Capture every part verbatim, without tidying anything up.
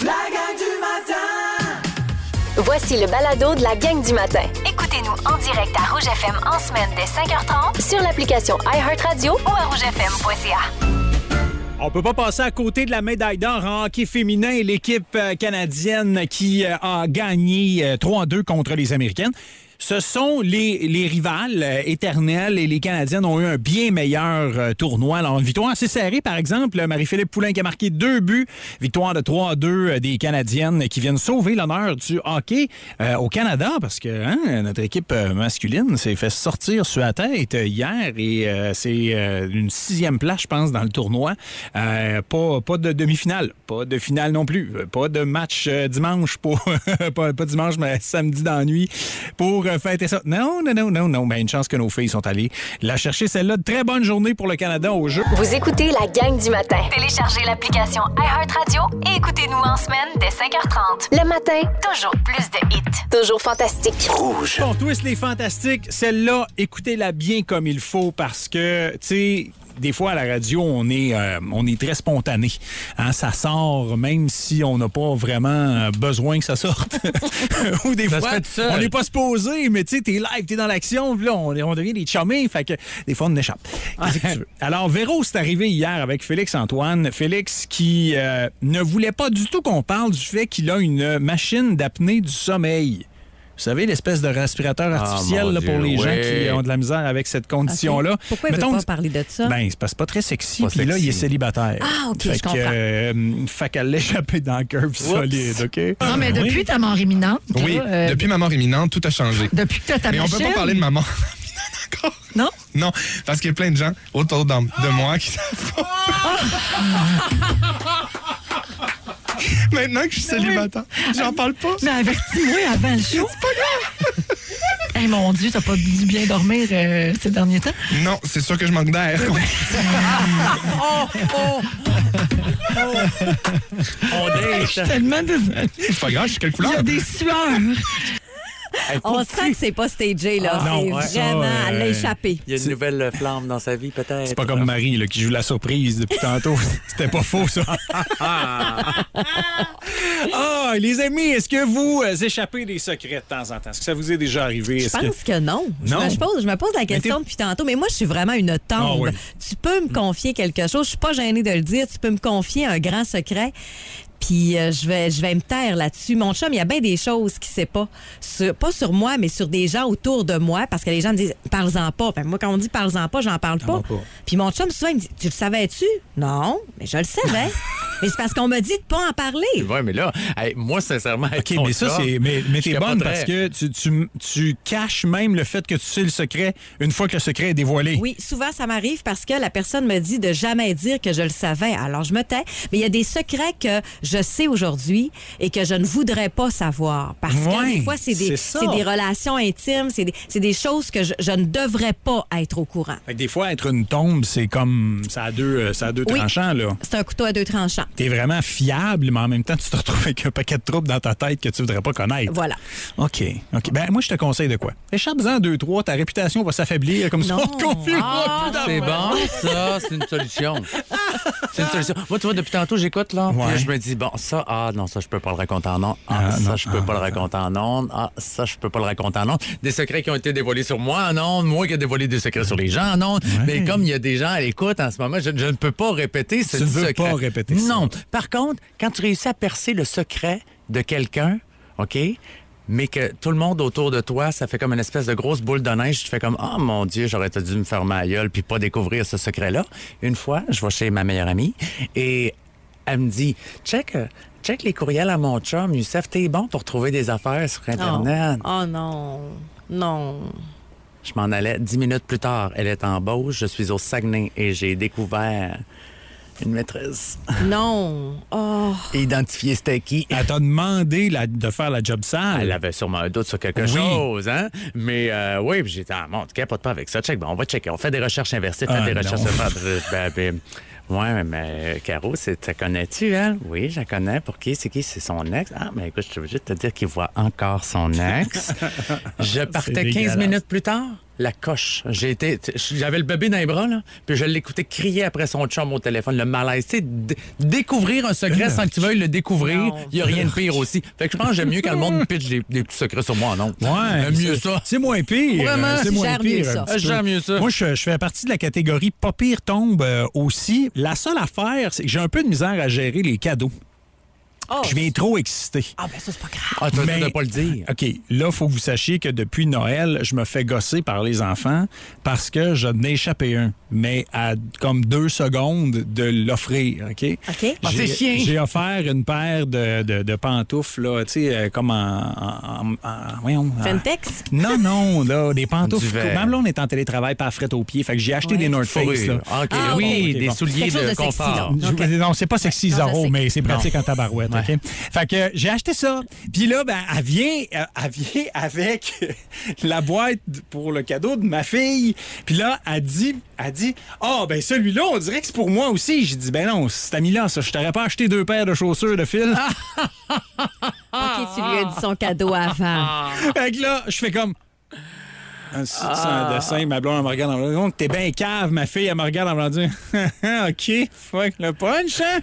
La gang du matin! Voici le balado de la gang du matin. Écoutez-nous en direct à Rouge F M en semaine dès cinq heures trente sur l'application iHeartRadio ou à rouge f m point c a. On peut pas passer à côté de la médaille d'or en hockey féminin. L'équipe canadienne qui a gagné trois à deux contre les Américaines. Ce sont les, les rivales euh, éternels et les Canadiennes ont eu un bien meilleur euh, tournoi. Alors, une victoire assez serrée, par exemple. Marie-Philippe Poulin qui a marqué deux buts. Victoire de trois à deux euh, des Canadiennes qui viennent sauver l'honneur du hockey euh, au Canada parce que hein, notre équipe euh, masculine s'est fait sortir sur la tête euh, hier et euh, c'est euh, une sixième place, je pense, dans le tournoi. Euh, pas, pas de demi-finale, pas de finale non plus. Pas de match euh, dimanche, pour, pas, pas dimanche, mais samedi dans la nuit pour fêter ça. Non, non, non, non, non. Ben, une chance que nos filles sont allées la chercher, celle-là. Très bonne journée pour le Canada au jeu. Vous écoutez la gang du matin. Téléchargez l'application iHeartRadio et écoutez-nous en semaine dès cinq heures trente. Le matin, toujours plus de hits. Toujours fantastique. Rouge. Bon, twist les fantastiques. Celle-là, écoutez-la bien comme il faut parce que, tu sais, des fois, à la radio, on est, euh, on est très spontané. Hein, ça sort même si on n'a pas vraiment besoin que ça sorte. Ou des ça fois, on n'est pas supposé, mais tu sais, t'es live, t'es dans l'action, puis là, on, on devient des chummés, fait que des fois, on échappe. Qu'est-ce que tu veux? Alors, Véro, c'est arrivé hier avec Félix-Antoine. Félix qui euh, ne voulait pas du tout qu'on parle du fait qu'il a une machine d'apnée du sommeil. Vous savez, l'espèce de respirateur artificiel ah, là, pour Dieu, les ouais. gens qui ont de la misère avec cette condition-là. Okay. Pourquoi il ne veut pas parler de ça? Ben, c'est parce que c'est pas très sexy. Pas Puis là, sexy. il est célibataire. Ah, OK, fait je comprends. Que, euh, fait qu'elle l'a échappé dans le curve solide, OK? Non, mais depuis ta mort imminente. Oui, là, euh, depuis ma mort imminente, tout a changé. Depuis que tu as ta Mais on machine. peut pas parler de ma mort encore. Non? Non, parce qu'il y a plein de gens autour de, de moi qui savent pas. Maintenant que je suis célibataire, j'en parle pas. Mais avertis-moi avant le show. C'est pas grave. Hey, mon Dieu, t'as pas dû bien dormir euh, ces derniers temps? Non, c'est sûr que je manque d'air. Oh, oh. Oh. On Je suis tellement désolée. C'est pas grave, je suis quelle Il y couleur? a des sueurs. On sent que c'est pas stagé, là. Ah, c'est non, ouais. vraiment, Ça, elle l'a euh, échappé. Il y a une nouvelle flamme dans sa vie, peut-être. C'est pas comme Marie là, qui joue la surprise depuis tantôt. C'était pas faux, ça. Ah, les amis, est-ce que vous euh, échappez des secrets de temps en temps? Est-ce que ça vous est déjà arrivé? Je Est-ce pense que... que non. Je Non. me, je pose, je me pose la question t'es- depuis tantôt, mais moi, je suis vraiment une tombe. Ah oui. Tu peux me confier quelque chose, je suis pas gênée de le dire, tu peux me confier un grand secret. Puis euh, je vais je vais me taire là-dessus. Mon chum, il y a bien des choses qu'il sait pas. Sur, pas sur moi, mais sur des gens autour de moi, parce que les gens me disent « parle-en pas ». Ben, moi, quand on dit « parle-en pas », j'en parle pas. Ah, pas. Puis mon chum, souvent, il me dit « tu le savais-tu » ? Non, mais je le savais. Mais c'est parce qu'on m'a dit de pas en parler. Oui, mais là, hey, moi, sincèrement, avec OK, ton mais ça, chum, c'est. Mais, mais je t'es bonne capoterais. parce que tu, tu, tu caches même le fait que tu sais le secret une fois que le secret est dévoilé. Oui, souvent, ça m'arrive parce que la personne me dit de jamais dire que je le savais. Alors, je me tais. Mais il y a des secrets que je sais aujourd'hui et que je ne voudrais pas savoir. Parce que Ouais, des fois, c'est des, c'est ça. c'est des relations intimes, c'est des, c'est des choses que je, je ne devrais pas être au courant. Fait que des fois, être une tombe, c'est comme. Ça a deux, euh, ça a deux Oui. tranchants, là. C'est un couteau à deux tranchants. T'es vraiment fiable, mais en même temps, tu te retrouves avec un paquet de troubles dans ta tête que tu voudrais pas connaître. Voilà. OK. OK. Ben, moi, je te conseille de quoi? Échappe-en deux, trois, ta réputation va s'affaiblir. Comme ça, Non. on te confiera Ah, plus c'est d'affaires. bon, ça, c'est une solution. C'est une solution. Moi, tu vois, depuis tantôt, j'écoute, là. Ouais. Puis là, je me dis, bon, ça, ah, non, ça, je peux pas le raconter en ondes. Ah, Ah, ça, non. je peux Ah, pas le raconter en ondes. Ah, ça, je peux pas le raconter en ondes. Des secrets qui ont été dévoilés sur moi en ondes. Moi qui ai dévoilé des secrets sur les gens en ondes. Mais comme il y a des gens à l'écoute en ce moment, je, je ne peux pas répéter ce Tu ne veux secret. pas répéter ça. Non. Par contre, quand tu réussis à percer le secret de quelqu'un, OK? Mais que tout le monde autour de toi, ça fait comme une espèce de grosse boule de neige. Tu fais comme, oh mon Dieu, j'aurais dû me faire ma gueule puis pas découvrir ce secret-là. Une fois, je vais chez ma meilleure amie et elle me dit, check, euh, check les courriels à mon chum. Youssef, t'es bon pour trouver des affaires sur Internet. Oh, oh non. Non. Je m'en allais dix minutes plus tard. Elle est en Beauce, je suis au Saguenay et j'ai découvert une maîtresse. Non. Oh. Identifier c'était qui. Elle t'a demandé la- de faire la job sale. Elle avait sûrement un doute sur quelque Oui. chose, hein? Mais euh, oui, puis j'ai dit, ah, mon, tu capotes pas avec ça. Check, bon, on va checker. On fait des recherches inversées, fait Ah, des non. recherches inversées. Ben, ben, ouais, mais euh, Caro, c'est, tu la connais-tu, elle? Oui, je la connais. Pour qui? C'est qui? C'est son ex. Ah, mais écoute, je suis obligé de te dire qu'il voit encore son ex. Je partais quinze dégueulasse. minutes plus tard. la coche. J'ai été, j'avais le bébé dans les bras, là, puis je l'écoutais crier après son chum au téléphone, le malaise. Tu sais, d- découvrir un secret sans que tu veuilles le découvrir, il n'y a rien de pire aussi. Fait que je pense que j'aime mieux quand le monde me pitch des, des petits secrets sur moi, non? Ouais, J'aime mieux c'est- ça. C'est moins pire. Vraiment, euh, c'est tu moins gères pire. mieux ça. un petit peu. J'aime mieux ça. Moi, je, je fais partie de la catégorie pas pire tombe euh, aussi. La seule affaire, c'est que j'ai un peu de misère à gérer les cadeaux. Oh. Je viens trop excité. Ah, ben ça, c'est pas grave. Ah, tu vas Mais- ne pas le dire. OK, là, il faut que vous sachiez que depuis Noël, je me fais gosser par les enfants parce que je n'ai échappé un, mais à comme deux secondes de l'offrir, OK? OK. Ah, J'ai- c'est chien. J'ai offert une paire de, de, de pantoufles, là, tu sais, euh, comme en... en, en- en- voyons, en- Fentex? Non, non, là, des pantoufles. Du verre. Même là, on est en télétravail, pas à frette aux pieds. Fait que j'ai acheté Ouais. des North Face, Fourrure. là. Ah, OK. Ah, oui, ok, des bon. souliers Quelque chose de, de sexy, confort. là. Je- OK. Non, c'est pas sexy Non, je Zaro, sais. mais c'est pratique en tabarouette. Ouais. OK? Fait que j'ai acheté ça. Puis là, ben, elle vient, euh, elle vient avec la boîte pour le cadeau de ma fille. Puis là, elle dit, elle dit, ah, ben celui-là, on dirait que c'est pour moi aussi. J'ai dit, ben non, cet ami-là, ça, je t'aurais pas acheté deux paires de chaussures de fil. OK, tu lui as dit son cadeau avant. Fait que là, je fais comme. Un, c'est un dessin, ma blonde, elle me regarde en me disant, t'es bien cave, ma fille, elle me regarde en me disant, OK, fuck le punch, hein?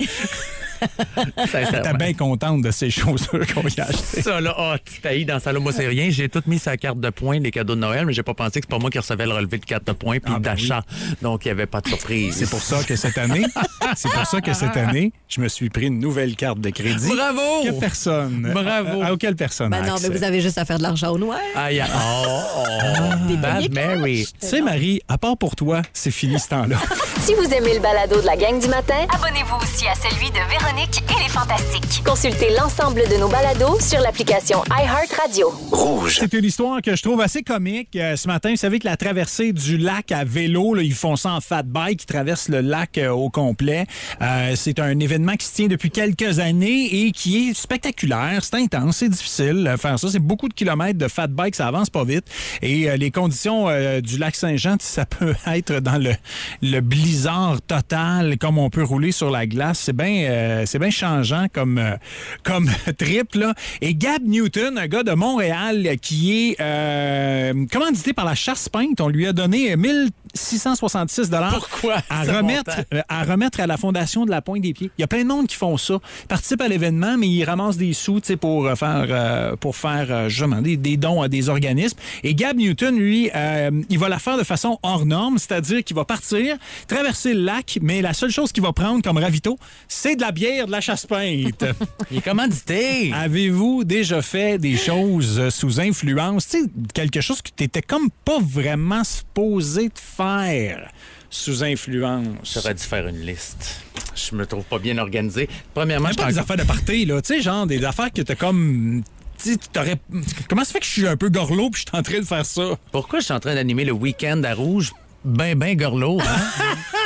T'es bien contente de ces chaussures qu'on y a achetées. Ça, là, ah, tu taillis dans ça, là. Moi, c'est rien. J'ai tout mis sa carte de points, les cadeaux de Noël, mais j'ai pas pensé que c'est pas moi qui recevais le relevé de carte de points puis Ah, ben d'achat. Donc, il n'y avait pas de surprise. C'est pour ça que cette année, c'est pour ça que cette année, je me suis pris une nouvelle carte de crédit. Bravo! Que personne. Bravo! À, à auquel personne Ben n'a non, mais accès. vous avez juste à faire de l'argent au noir. Aïe, aïe. Oh, oh, Bad Mary. Tu sais, Marie, à part pour toi, c'est fini ce temps-là. Si vous aimez le balado de la gang du matin, abonnez-vous aussi à celui de Véronique et les Fantastiques. Consultez l'ensemble de nos balados sur l'application iHeartRadio. C'est une histoire que je trouve assez comique. Euh, ce matin, vous savez que la traversée du lac à vélo, là, ils font ça en fat bike, ils traversent le lac euh, au complet. Euh, c'est un événement qui se tient depuis quelques années et qui est spectaculaire. C'est intense, c'est difficile euh, faire ça. C'est beaucoup de kilomètres de fat bike, ça avance pas vite. Et euh, les conditions euh, du lac Saint-Jean, ça peut être dans le, le blizzard total, comme on peut rouler sur la glace. C'est bien euh, c'est bien changeant comme, euh, comme trip, là. Et Gab Newton, un gars de Montréal qui est euh, commandité par la Chasse-Peinte, on lui a donné mille six cent soixante-six dollars Pourquoi à ce remettre, montant? euh, à remettre à la Fondation de la Pointe des Pieds. Il y a plein de monde qui font ça. Ils participent à l'événement, mais ils ramassent des sous, tu sais, pour euh, faire, euh, pour faire euh, justement, des, des dons à des organismes. Et Gab Newton, lui, euh, il va la faire de façon hors norme, c'est-à-dire qu'il va partir, traverser le lac, mais la seule chose qu'il va prendre comme ravito, c'est de la bière de la Chasse-Peinte. Il est commandité. Avez-vous déjà fait des choses euh, sous influence? Tu sais, quelque chose que tu n'étais comme pas vraiment supposé de faire sous influence. J'aurais dû faire une liste. Je me trouve pas bien organisé. Premièrement, Même je pas suis des encore- affaires de party, là. Tu sais, genre des affaires que t'as comme... Tu sais, t'aurais... Comment ça fait que je suis un peu gorlot puis je suis en train de faire ça? Pourquoi je suis en train d'animer le week-end à Rouge? Ben, ben gorlot, hein?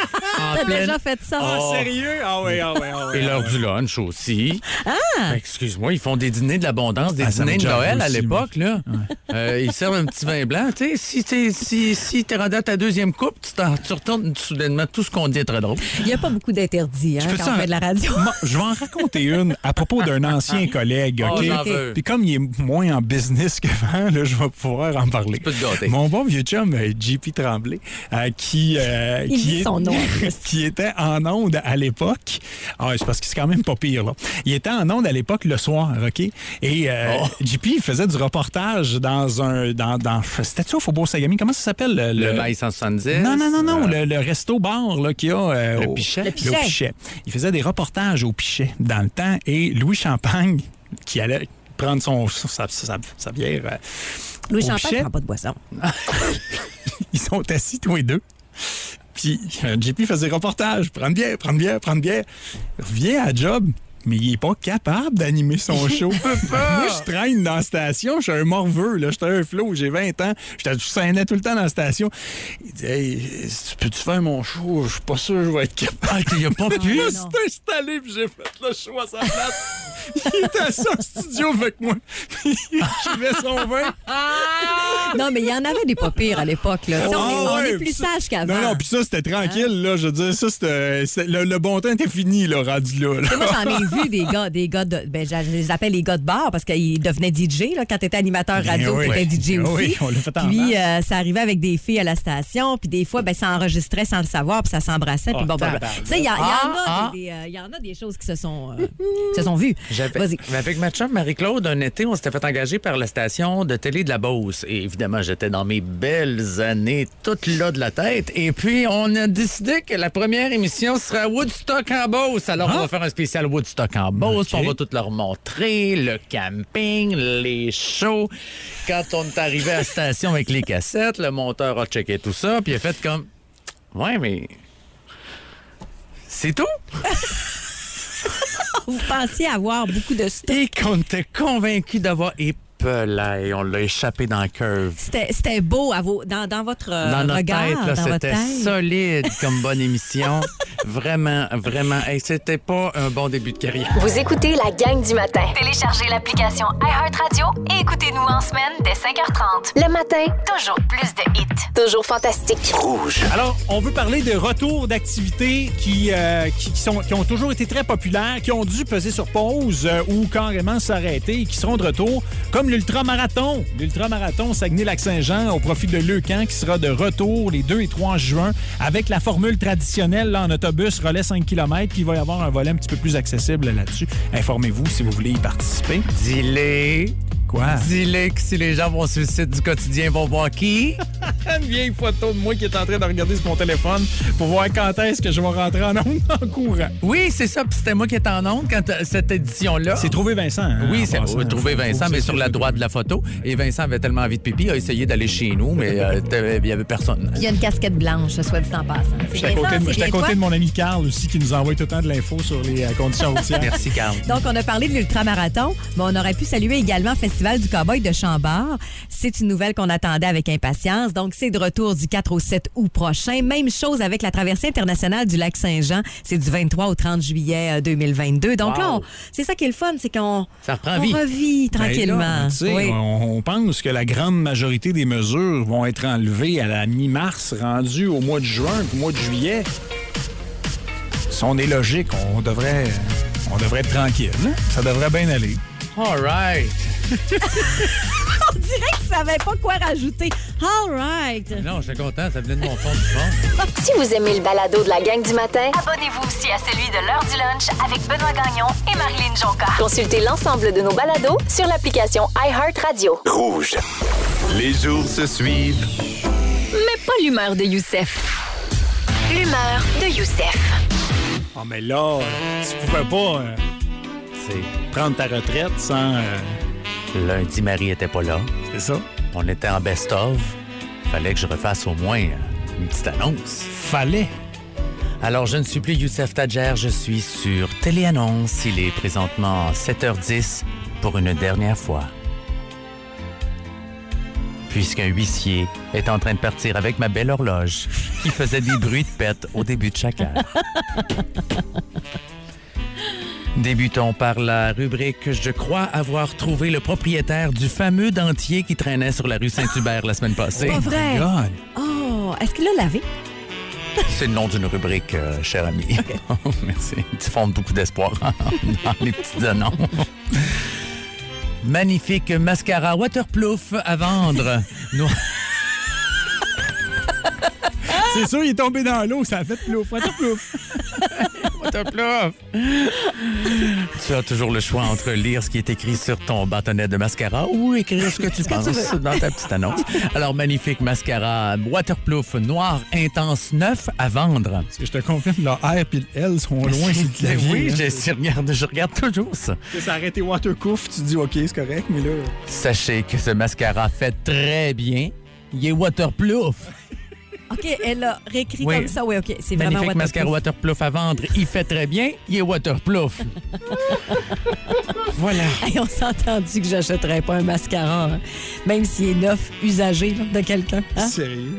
En T'as pleine- déjà fait ça? Oh. Sérieux? Ah oui, ah oui, ah oui. Et l'heure du lunch aussi. Ah! Excuse-moi, ils font des dîners de l'abondance, des Ah, ça dîners m'est de déjà Noël à arrivé aussi, l'époque, là. Euh, ils servent un petit vin blanc. Tu sais, si t'es si, si t'es rendu à ta deuxième coupe, tu, t'en- tu retournes soudainement. Tout ce qu'on dit est très drôle. Il n'y a pas beaucoup d'interdits hein, peux quand ça- on fait de la radio. Moi, je vais en raconter une à propos d'un ancien collègue, Oh, OK? j'en veux. Puis comme il est moins en business qu'avant, là, je vais pouvoir en parler. peux te gâter. Mon bon vieux chum, euh, J P Tremblay, euh, qui, euh, Il qui, dit est- son nom, en plus. qui était en onde à l'époque. Ah, c'est parce que c'est quand même pas pire, là. Il était en onde à l'époque le soir, OK? Et euh, Oh. J P, il faisait du reportage dans un... Dans, dans, c'était-tu au Faubourg-Saint-Gaming? Comment ça s'appelle? Le, Le maïs cent soixante-dix. Non, non, non, non. euh, Le, le resto-bar là, qu'il y a... euh, Le au- Pichet. Le le Pichet. Il faisait des reportages au Pichet dans le temps. Et Louis Champagne, qui allait prendre son, sa, sa, sa bière... euh, Louis au Champagne Pichet, prend pas de boisson. ils sont assis tous les deux. Puis euh, J P faisait reportage. Prendre bière, prendre bière, prendre bière. Revient à job, mais il est pas capable d'animer son show. Moi, je traîne dans la station. Je suis un morveux. Là. J'étais un flot. J'ai vingt ans. J'étais je traînais tout le temps dans la station. Il dit, hey, peux-tu faire mon show? Je suis pas sûr que je vais être capable. Ah, il a pas Je pu. me suis installé puis j'ai fait le show à sa place. Il était assis en studio avec moi. Puis il écrivait son vin. Non, mais il y en avait des pas pires à l'époque. Là. Tu sais, on, est, Ah on ouais, est plus ça- sages qu'avant. Non, non, puis ça, c'était tranquille, là. Je veux dire, ça, c'était. c'était- Le, le bon temps était fini, là, rendu là. là. Tu sais, moi, j'en ai vu des gars, des gars de. Ben, je les appelle les gars de bar parce qu'ils devenaient D J. Là, quand tu étais animateur radio, oui. tu étais D J Ben aussi. oui, on l'a fait en Puis, masse. euh, ça arrivait avec des filles à la station. Puis, des fois, ben, ça enregistrait sans le savoir. Puis, ça s'embrassait. Puis, Oh, bon, bon, bon. tabarnak. Tu sais, il y, a- il y en a Ah, des- des, euh, il y en a des choses qui se sont, euh, qui se sont vues. J'avais- Vas-y. mais avec ma chum Marie-Claude, un été, on s'était fait engager par la station de télé de la Beauce. Et évidemment, j'étais dans mes belles années, toutes là de la tête. Et puis, on a décidé que la première émission sera Woodstock en Beauce. Alors, on va faire un spécial Woodstock en Beauce. OK. On va tout leur montrer, le camping, les shows. Quand on est arrivé à la station avec les cassettes, le monteur a checké tout ça, puis il a fait comme... Ouais, mais... C'est tout? Vous pensiez avoir beaucoup de stock. Et qu'on était convaincu d'avoir épelé, on l'a échappé dans le curve. C'était c'était beau à vos, dans, dans votre euh, Dans notre regard, tête, là, dans votre c'était tête. solide comme bonne émission. Vraiment, vraiment. Hey, c'était pas un bon début de carrière. Vous écoutez la gang du matin. Téléchargez l'application iHeartRadio et écoutez-nous en semaine dès cinq heures trente. Le matin, toujours plus de hits. Toujours fantastique. Alors, on veut parler de retours d'activités qui, euh, qui, qui sont, qui ont toujours été très populaires, qui ont dû peser sur pause euh, ou carrément s'arrêter et qui seront de retour, comme l'ultramarathon. L'ultramarathon Saguenay-Lac-Saint-Jean au profit de Leucan qui sera de retour les deux et trois juin avec la formule traditionnelle là, en autobus relais cinq kilomètres, puis il va y avoir un volet un petit peu plus accessible là-dessus. Informez-vous si vous voulez y participer. Dis-les. Quoi? Dis-les que si les gens vont sur le site du quotidien, vont voir qui. Une vieille photo de moi qui est en train de regarder sur mon téléphone pour voir quand est-ce que je vais rentrer en onde en courant. Oui, c'est ça. Puis c'était moi qui étais en onde quand euh, cette édition-là. C'est trouvé Vincent. Hein, Oui, en c'est passant. oui, trouver Vincent, mais sur la droite de la photo. Et Vincent avait tellement envie de pipi, il a essayé d'aller chez nous, mais euh, t'avais- il y avait personne. Il y a une casquette blanche, soit dit en passant. C'est J'étais à bien côté, ça, de, c'est j'étais à bien côté toi? de mon ami Carl aussi qui nous envoie tout le temps de l'info sur les euh, conditions routières. Merci, Carl. Donc, on a parlé de l'ultramarathon, mais on aurait pu saluer également le Festival du Cowboy de Chambord. C'est une nouvelle qu'on attendait avec impatience. Donc, c'est de retour du quatre au sept août prochain. Même chose avec la traversée internationale du lac Saint-Jean. C'est du vingt-trois au trente juillet deux mille vingt-deux. Donc là, on- c'est ça qui est le fun, c'est qu'on Ça reprend on vie. revit Ben là, tranquillement. tu sais, Oui. on, on pense que la grande majorité des mesures vont être enlevées à la mi-mars, rendues au mois de juin, au mois de juillet. Si on est logique, on devrait, on devrait être tranquille. hein? Ça devrait bien aller. All right. On dirait que tu savais pas quoi rajouter. All right. Non, j'étais content, ça venait de mon fond du fond. Si vous aimez le balado de la gang du matin, abonnez-vous aussi à celui de l'heure du lunch avec Benoît Gagnon et Marilyn Jonca. Consultez l'ensemble de nos balados sur l'application iHeartRadio. Rouge. Les jours se suivent. Mais pas l'humeur de Youssef. L'humeur de Youssef. Oh, mais là, tu pouvais pas euh, C'est prendre ta retraite sans... euh, lundi, Marie était pas là. c'est ça? On était en best-of. Fallait que je refasse au moins euh, une petite annonce. Fallait. Alors, je ne suis plus Youssef Tadjer, je suis sur Téléannonce. Il est présentement sept heures dix pour une dernière fois. Puisqu'un huissier est en train de partir avec ma belle horloge qui faisait des bruits de pète au début de chaque heure. Débutons par la rubrique « Je crois avoir trouvé le propriétaire du fameux dentier qui traînait sur la rue Saint-Hubert la semaine passée. Pas vrai. God. Oh, est-ce qu'il l'a lavé? C'est le nom d'une rubrique, euh, cher ami. Merci. Tu fondes beaucoup d'espoir dans les petits annonces. Magnifique mascara waterproof à vendre. No- C'est sûr, il est tombé dans l'eau, ça a fait plouf, plouf. Waterproof. Tu as toujours le choix entre lire ce qui est écrit sur ton bâtonnet de mascara ou écrire ce que tu penses dans ta petite annonce. Alors, magnifique mascara waterproof noir intense neuf à vendre. Parce que je te confirme, le R et le L sont loin sur le clavier. Oui, hein. je, je regarde, je regarde toujours ça. Ça a arrêté waterproof, tu dis OK, c'est correct, mais là... Sachez que ce mascara fait très bien. Il est waterproof. OK, elle a réécrit Oui. comme ça. Oui, OK, c'est vraiment Magnifique mascara waterproof. waterproof à vendre. Il fait très bien. Il est waterproof. Voilà. Hey, on s'est entendu que j'achèterais pas un mascara, hein, même s'il est neuf, usagé là, de quelqu'un. Hein? Sérieux?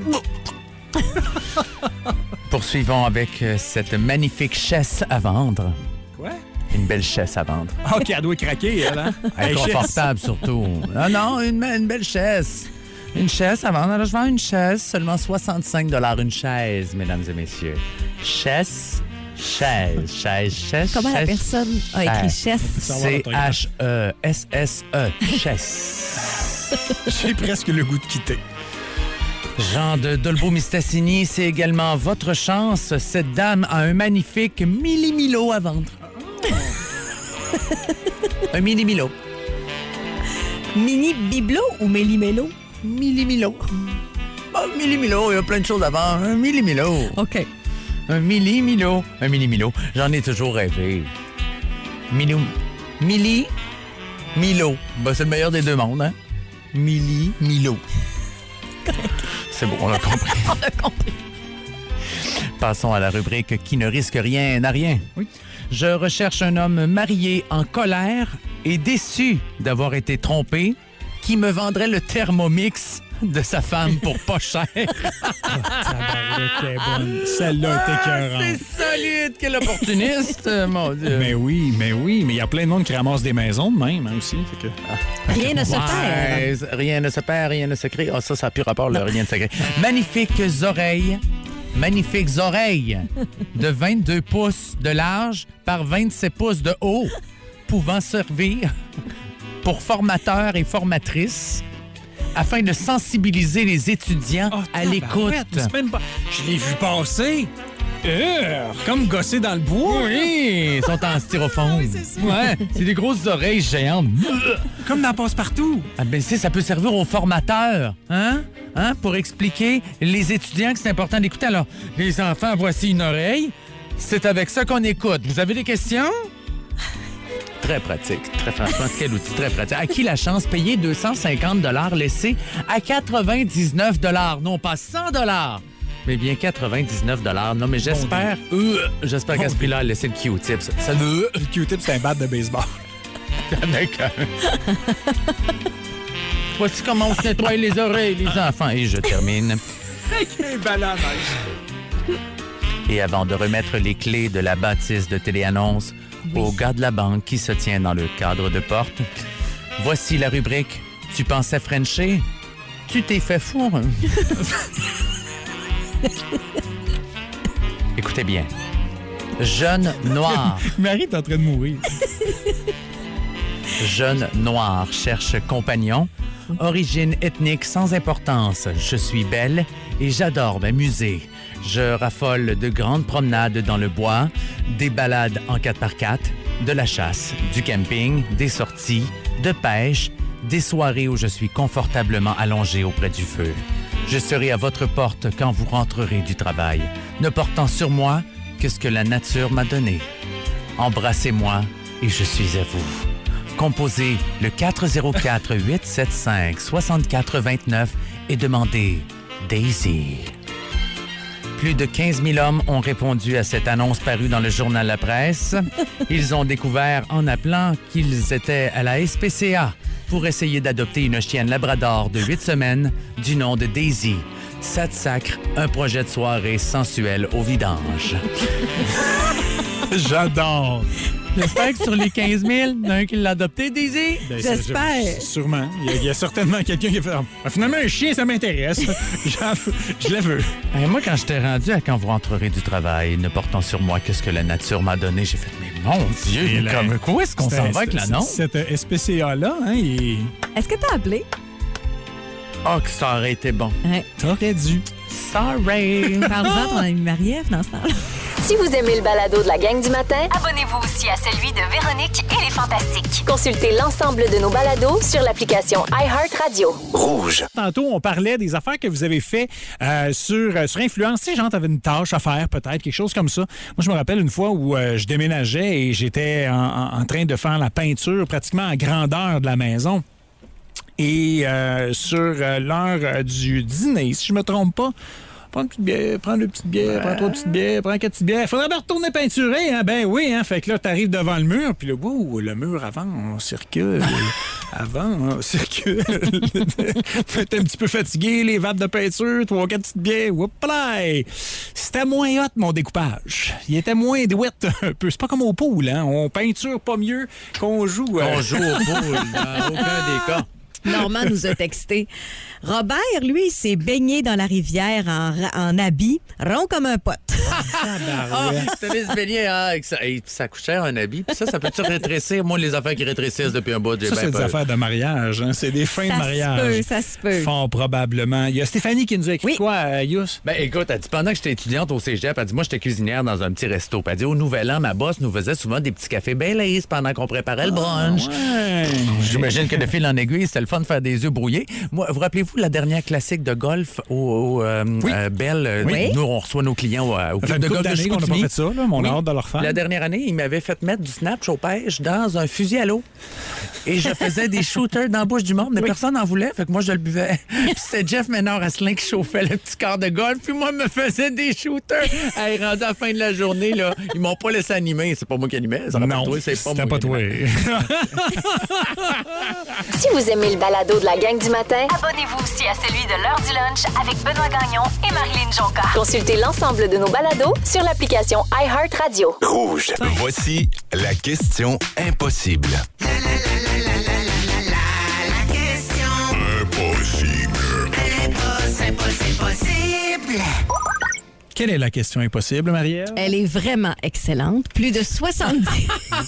Poursuivons avec euh, cette magnifique chaise à vendre. Quoi? Une belle chaise à vendre. OK, elle doit craquer, elle, hein? Hey, Confortable surtout. Non, non, une, une belle chaise. Une chaise à vendre. Alors, je vends une chaise, seulement soixante-cinq dollars une chaise, mesdames et messieurs. Chaise, chaise, chaise, chaise. Comment la chaise, personne a écrit chaise? C H E S S E. Chaise. J'ai presque le goût de quitter. Jean de Dolbeau-Mistassini, c'est également votre chance. Cette dame a un magnifique millimilo à vendre. Un mini-milo. Mini bibelot ou méli-mélo? Millimilo. Oh, millimilo, il y a plein de choses à vendre. Un millimilo. OK. Un millimilo. Un millimilo. J'en ai toujours rêvé. Milou. Milli. Milo. Ben, c'est le meilleur des deux mondes, hein? Milli. Milo. C'est bon, on l'a compris. On a compris. Passons à la rubrique qui ne risque rien n'a rien. Oui. Je recherche un homme marié en colère et déçu d'avoir été trompé qui me vendrait le Thermomix de sa femme pour pas cher. Tabarouette, elle est bonne. Celle-là est écœurante. C'est solide, quel opportuniste, mon Dieu. Mais oui, mais oui, mais il y a plein de monde qui ramasse des maisons de même hein, aussi. Fait que... Rien ne se perd. Ouais, rien ne se perd, rien ne se crée. Ah, ça, ça n'a plus rapport, là, rien ne se crée. Magnifiques oreilles. Magnifiques oreilles de vingt-deux pouces de large par vingt-sept pouces de haut, pouvant servir pour formateurs et formatrices afin de sensibiliser les étudiants Oh, à l'écoute. c'est même pas... Je l'ai vu passer. Euh, comme gosser dans le bois. Oui, ils sont en styrofoam. Oui, c'est ça. Ouais, c'est des grosses oreilles géantes. Comme dans Passe-Partout. Ah ben c'est, ça peut servir aux formateurs, hein? Hein? Pour expliquer les étudiants que c'est important d'écouter. Alors, les enfants, voici une oreille. C'est avec ça qu'on écoute. Vous avez des questions? Très pratique. Très franchement, quel outil très pratique. À qui la chance? Payer deux cent cinquante dollars laissés à quatre-vingt-dix-neuf dollars, non pas cent dollars. Mais bien quatre-vingt-dix-neuf dollars. Non, mais j'espère... Euh, j'espère qu'à ce prix-là, elle laissait le Q-tip. Ça, ça Le Q-tip, c'est un bat de baseball. avec un... Voici comment on se nettoie les oreilles, les enfants. Et je termine. Avec un ballon à neige. Et avant de remettre les clés de la bâtisse de téléannonce au gars de la banque qui se tient dans le cadre de porte, voici la rubrique « Tu pensais Frencher? Tu t'es fait fourre? » Écoutez bien. Jeune noir. Marie est en train de mourir. Jeune noir cherche compagnon. Origine ethnique sans importance. Je suis belle et j'adore m'amuser. Je raffole de grandes promenades dans le bois, des balades en quatre par quatre, de la chasse, du camping, des sorties, de pêche, des soirées où je suis confortablement allongé auprès du feu. Je serai à votre porte quand vous rentrerez du travail, ne portant sur moi que ce que la nature m'a donné. Embrassez-moi et je suis à vous. Composez le quatre zéro quatre, huit sept cinq, six quatre deux neuf et demandez Daisy. Plus de quinze mille hommes ont répondu à cette annonce parue dans le journal La Presse. Ils ont découvert en appelant qu'ils étaient à la S P C A pour essayer d'adopter une chienne labrador de huit semaines du nom de Daisy. Ça te sacre, un projet de soirée sensuel au vidange. J'adore. J'espère que sur les quinze mille, il y en a un qui l'a adopté, Daisy. Ben, J'espère. c'est- Sûrement. Il y, a, il y a certainement quelqu'un qui a fait ah, finalement, un chien, ça m'intéresse. J'en veux- Je le veux. Et moi, quand j'étais rendu à quand vous rentrerez du travail, ne portant sur moi que ce que la nature m'a donné, j'ai fait, mais mon Dieu, Et mais la- comme, où est-ce qu'on s'en va avec l'annonce? Cette S P C A-là, hein, il... Est-ce que t'as appelé? Oh, que ça aurait été bon. Ouais. T'aurais dû. Sorry. Parle-en à ton ami Marie-Ève dans ce temps-là. Si vous aimez le balado de la gang du matin, abonnez-vous aussi à celui de Véronique et les Fantastiques. Consultez l'ensemble de nos balados sur l'application iHeartRadio. Rouge. Tantôt, on parlait des affaires que vous avez fait euh, sur, euh, sur influence. Tu sais, genre, t'avais une tâche à faire, peut-être, quelque chose comme ça. Moi, je me rappelle une fois où euh, je déménageais et j'étais en, en- en train de faire la peinture pratiquement à grandeur de la maison. Et euh, sur euh, l'heure euh, du dîner, si je me trompe pas, prends une petite bière, prends deux petites bières, prends trois petites bières, prends quatre petites bières. Faudrait bien retourner peinturer, hein? Ben oui, hein? Fait que là, t'arrives devant le mur, puis là, wow, le mur avant, on circule. Avant, on circule. T'es un petit peu fatigué, les vattes de peinture, trois, quatre petites bières, whoop là! C'était moins hot, mon découpage. Il était moins douette un peu. C'est pas comme au pool, hein? On peinture pas mieux qu'on joue. euh, On joue au pool, dans aucun des cas. Normand nous a texté. Robert, lui, il s'est baigné dans la rivière en, ra- en habit, rond comme un pote. Ah, tu allais se baigner, hein, avec ça. Hey, ça coûte cher un habit. Puis ça, ça peut-tu rétrécir? Moi, les affaires qui rétrécissent depuis un bout, j'ai Ça, bien c'est des peur. affaires de mariage. Hein? C'est des fins Ça de se mariage. peut, ça se peut. Fort probablement. Il y a Stéphanie qui nous a écrit Oui. quoi, euh, Yous? Ben écoute, elle dit, pendant que j'étais étudiante au cégep, elle dit, moi, j'étais cuisinière dans un petit resto. Puis elle dit, au Nouvel An, ma boss nous faisait souvent des petits cafés Baileys pendant qu'on préparait le brunch. Ouais. J'imagine que de fil en aiguille, c'était le fun de faire des œufs brouillés. Moi, vous rappelez-vous la dernière classique de golf au, au euh, Oui. euh, Bell? euh, Oui. Nous, on reçoit nos clients au, au Ça fait club une de couple golf de d'années qu'on n'a pas Chicoutimi. fait ça, là, mais on a Oui. hâte de le refaire. La dernière année, il m'avait fait mettre du snatch au pêche dans un fusil à l'eau. Et je faisais des shooters dans la bouche du monde, mais personne n'en voulait, fait que moi, je le buvais. Puis c'était Jeff Ménard Asselin qui chauffait le petit quart de golf, puis moi, me faisait des shooters. Hey, rendu à la fin de la journée, là, ils m'ont pas laissé animer. C'est pas moi qui animais, ça Non, toi, c'est pas c'était moi pas qui toi. animais. Si vous aimez le balado de la gang du matin, abonnez-vous aussi à celui de l'heure du lunch avec Benoît Gagnon et Marilyn Jonca. Consultez l'ensemble de nos balados sur l'application iHeartRadio. Rouge. Voici la question impossible. Quelle est la question impossible, Marie-Ève? Elle est vraiment excellente. Plus de soixante-dix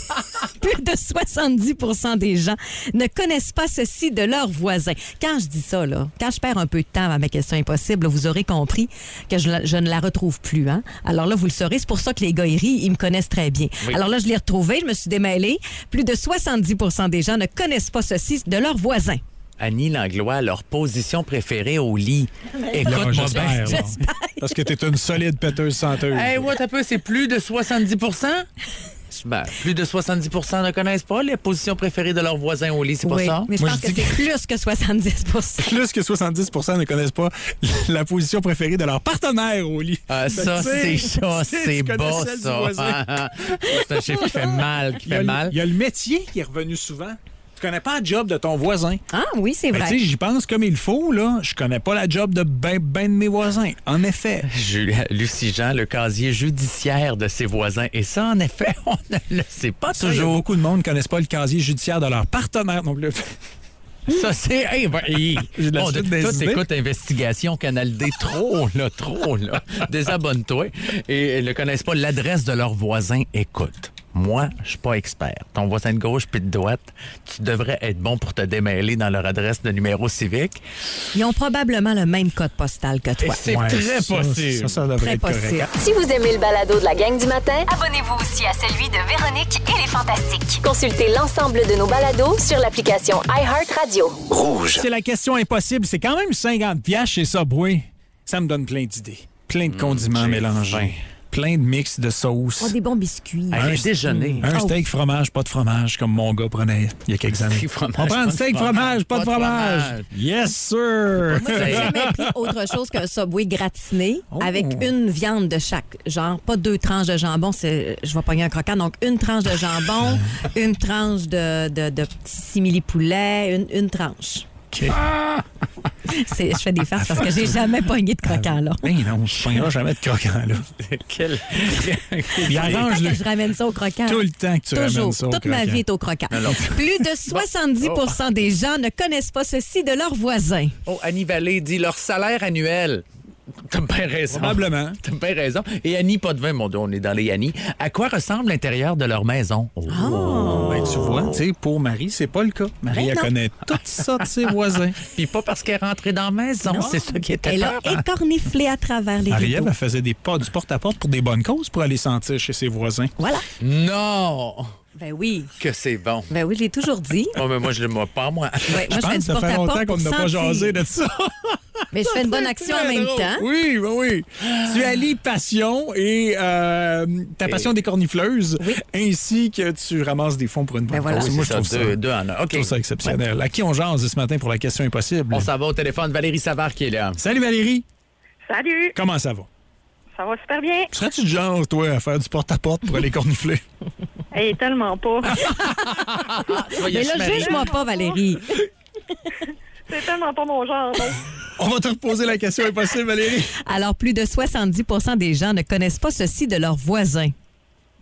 Plus de soixante-dix pour cent des gens ne connaissent pas ceci de leurs voisins. Quand je dis ça, là, quand je perds un peu de temps à ma question impossible, vous aurez compris que je, la- je ne la retrouve plus. Hein? Alors là, vous le saurez, c'est pour ça que les gars, ils rient, ils me connaissent très bien. Oui. Alors là, je l'ai retrouvé, je me suis démêlée. Plus de soixante-dix pour cent des gens ne connaissent pas ceci de leurs voisins. Annie Langlois, leur position préférée au lit. Là, Écoute-moi j'espère, bien. là. Parce que t'es une solide péteuse santeuse. Hey, what un peu, c'est plus de soixante-dix pour cent? Ben, plus de soixante-dix pour cent ne connaissent pas les positions préférées de leurs voisins au lit, c'est pas Oui, ça? mais je Moi, pense je que dis c'est plus que soixante-dix pour cent. Plus que soixante-dix pour cent ne connaissent pas la position préférée de leur partenaire au lit. Ah, ça, Tu c'est sais, ça, tu sais, c'est tu connais bas, celle du ça. voisin. C'est un chiffre qui fait mal, qui Il y, a fait le, mal. il y a le métier qui est revenu souvent. Tu connais pas la job de ton voisin. Ah oui, c'est Ben, vrai. tu sais, j'y pense comme il faut, là. Je connais pas la job de ben, ben de mes voisins. En effet. Julia, Lucie Jean, le casier judiciaire de ses voisins. Et ça, en effet, on ne le sait pas Ça, il y a toujours. beaucoup de monde qui ne connaissent pas le casier judiciaire de leur partenaire non plus. Ça, c'est. Hey, ben, hey. J'ai de la Bon, suite des toi, idées. t'écoutes Investigation Canal D trop, là, trop, là. Désabonne-toi. Et ils ne connaissent pas l'adresse de leurs voisins. Écoute. Moi, je suis pas expert. Ton voisin de gauche puis de droite, tu devrais être bon pour te démêler dans leur adresse de numéro civique. Ils ont probablement le même code postal que toi. C'est Ouais, très ça, possible. Ça, ça devrait Très être correct. possible. Si vous aimez le balado de la gang du matin, abonnez-vous aussi à celui de Véronique et les Fantastiques. Consultez l'ensemble de nos balados sur l'application iHeartRadio. Rouge. C'est la question impossible. C'est quand même cinquante piastres chez Subway. Ça me donne plein d'idées. Plein de condiments j'ai mélangés. faim. Plein de mix de sauces. Oh, des bons biscuits. Hey, Un un déjeuner. Un Oh. steak fromage, pas de fromage, comme mon gars prenait il y a quelques années. Steak fromage, On prend pas un de steak fromage, pas de fromage. Yes, sir! Moi, j'ai jamais pris autre chose qu'un Subway gratiné Oh. avec une viande de chaque. Genre, pas deux tranches de jambon, c'est, je vais pogner un croquant. Donc, une tranche de jambon, une tranche de, de, de petit simili-poulet, une, une tranche. OK. C'est, je fais des farces parce que j'ai jamais pogné de croquant, là. Ben non, je ne pognerai jamais de croquant, là. Quel... Il arrange Tant le... que je ramène ça au croquant. tout le temps que tu Toujours. ramènes ça au Toute ma croquant. vie est au croquant. Alors. Plus de soixante-dix pour cent des gens ne connaissent pas ceci de leurs voisins. Oh, Annie Vallée dit leur salaire annuel. T'as bien raison. Probablement. T'as bien raison. Et Annie Potvin, mon Dieu, on est dans les Annie. À quoi ressemble l'intérieur de leur maison? Oh. Ben, tu vois, tu sais, pour Marie, c'est pas le cas. Marie, Ben elle non. connaît tout ça de ses voisins. Puis pas parce qu'elle est rentrée dans la maison, c'est ça qui était Elle a peur. écorniflé à travers les Marie-Ève, rideaux. elle faisait des pas du porte-à-porte pour des bonnes causes pour aller sentir chez ses voisins. Voilà. Non! Ben oui. Que c'est bon. Ben oui, je l'ai toujours dit. Oh, mais moi, je le vois pas, moi. Ouais, moi, Je je fais pense du que ça fait longtemps porte-à-porte qu'on pour n'a pas sentir. jasé de ça. Mais je fais une bonne action en même temps. Oui, ben oui. Tu allies passion et euh, ta passion des cornifleuses, Oui. ainsi que tu ramasses des fonds pour une bonne Ben voilà. cause. Oui, Moi, c'est je trouve ça, ça, deux, deux en un. je OK. trouve ça exceptionnel. À qui on jase ce matin pour la question impossible? On s'en va au téléphone. Valérie Savard qui est là. Salut Valérie, Salut, comment ça va? ça va super bien. Serais-tu du genre, toi, à faire du porte-à-porte pour aller cornifler? Hey, tellement pas. Mais là, juge-moi pas, Valérie. C'est tellement pas mon genre. non. On va te reposer la question impossible, Valérie. Alors, plus de soixante-dix pour cent des gens ne connaissent pas ceci de leurs voisins.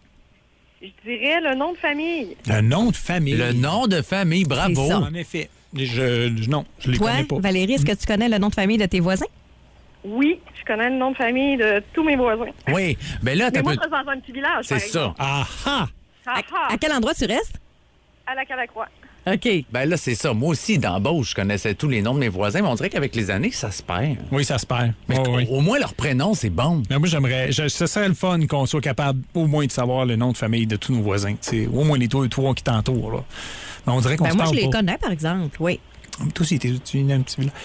Je dirais le nom de famille. Le nom de famille. Le nom de famille, bravo. C'est ça. En effet. Je, je- non, je les Toi, connais pas. Valérie, est-ce que tu connais le nom de famille de tes voisins? Oui, je connais le nom de famille de tous mes voisins. Oui, mais là, Mais t'as moi, peu... je reste dans un petit village, C'est par ça. exemple. Ah ah! Ah, ah, À quel endroit tu restes? à la Calacroix. OK. Ben là, c'est ça. Moi aussi, d'embauche, je connaissais tous les noms de mes voisins, mais on dirait qu'avec les années, ça se perd. Oui, ça se perd. Mais Oh, oui. au moins, leur prénom, c'est bon. Mais moi, j'aimerais. je- ce serait le fun qu'on soit capable au moins de savoir le nom de famille de tous nos voisins. T'sais, au moins les trois, trois qui t'entourent. Là. Mais on dirait qu'on Ben, se moi, je parle les pas. connais, par exemple, oui. Toi aussi, t'es- tu viens d'un petit village.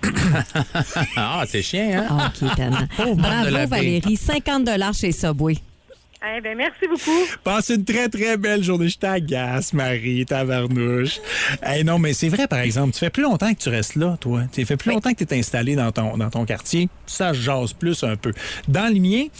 Ah, c'est chien, hein? Ah, OK, tannant. Pauvre bande de Bravo, la Valérie. cinquante dollars chez Subway. Eh bien, merci beaucoup. Passe une très, très belle journée. Je t'agace, Marie, tabarnouche. Hey, non, mais c'est vrai, par exemple, tu fais plus longtemps que tu restes là, toi. Tu fais plus longtemps que tu es installé dans ton, dans ton quartier. Ça jase plus un peu. Dans le mien,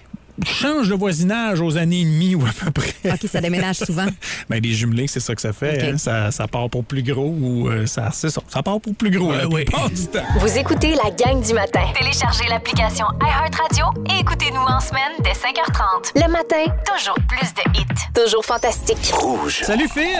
je change de voisinage aux années et demie ou à peu près. OK, ça déménage souvent. Ben, les jumelés, c'est ça que ça fait. OK. Hein? Ça, ça part pour plus gros ou euh, ça, c'est ça. Ça part pour plus gros la oui. plupart du temps. Vous écoutez la gang du matin. Téléchargez l'application iHeartRadio et écoutez-nous en semaine dès cinq heures trente. Le matin, toujours plus de hits. Toujours fantastique. Rouge. Salut, Phil!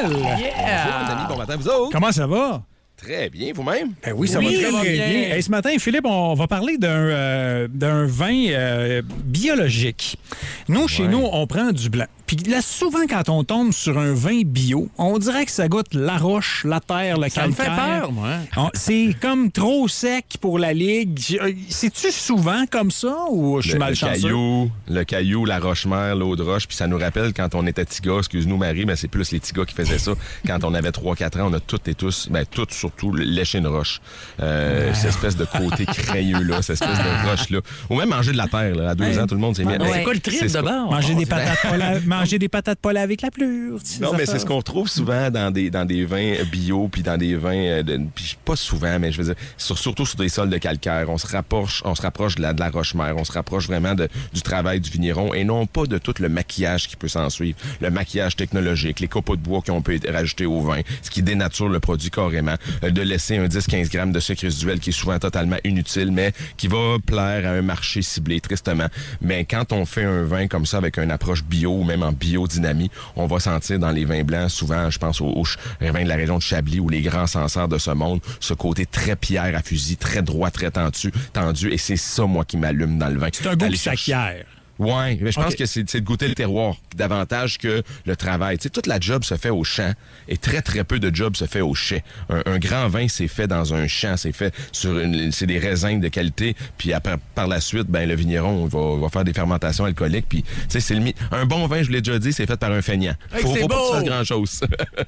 Bon, amis, bon matin, vous autres? Comment ça va? Très bien, vous-même? Ben oui, ça Oui, va très, ça va très bien. bien. Hey, ce matin, Philippe, on va parler d'un euh, d'un vin euh, biologique. Nous, chez nous, on prend du blanc. Puis là, souvent, quand on tombe sur un vin bio, on dirait que ça goûte la roche, la terre, le Ça me fait calcaire. peur, moi. On- C'est comme trop sec pour la ligue. J'ai- C'est-tu souvent comme ça ou je suis Le, le malchanceux? caillou, le caillou, la roche-mère, l'eau de roche, puis ça nous rappelle quand on était petits gars, excuse-nous Marie, mais c'est plus les petits gars qui faisaient ça. Quand on avait trois quatre ans, on a toutes et tous, ben toutes surtout, léché une roche. Euh, Cette espèce de côté crayeux-là, cette espèce de roche-là. Ou même manger de la terre, là. À deux ans, tout le monde s'est mis à... Mais Ouais. c'est quoi le trip C'est ça. de bord? Manger des patates pas la- manger des patates pas lavées avec la plure. tu sais, Non, ces mais c'est affaires. ce qu'on retrouve souvent dans des, dans des vins bio, puis dans des vins... euh, de- puis pas souvent, mais je veux dire, sur- surtout sur des sols de calcaire. On se rapproche, on se rapproche de la, de la roche-mère, on se rapproche vraiment de- du travail du vigneron, et non pas de tout le maquillage qui peut s'en suivre. Le maquillage technologique, les copeaux de bois qui ont pu être rajoutés au vin, ce qui dénature le produit carrément. Euh, de laisser un dix à quinze grammes de sucre résiduel qui est souvent totalement inutile, mais qui va plaire à un marché ciblé, tristement. Mais quand on fait un vin comme ça avec une approche bio ou même en biodynamie, on va sentir dans les vins blancs, souvent, je pense aux, aux ch- vins de la région de Chablis ou les grands Sancerre de ce monde, ce côté très pierre à fusil, très droit, très tendu, tendu, et c'est ça, moi, qui m'allume dans le vin. C'est un goût D'aller qui chercher- s'acquiert. Ouais, mais je pense Ok. que c'est c'est de goûter le terroir davantage que le travail. Tu sais, toute la job se fait au champ et très, très peu de job se fait au chai. Un, un grand vin, c'est fait dans un champ, c'est fait sur une... C'est des raisins de qualité, puis après, par la suite, ben le vigneron va, va faire des fermentations alcooliques, puis tu sais, c'est le mi- un bon vin, je vous l'ai déjà dit, c'est fait par un feignant. Hey, Faut, c'est faut pas que tu beau! fasses grand-chose.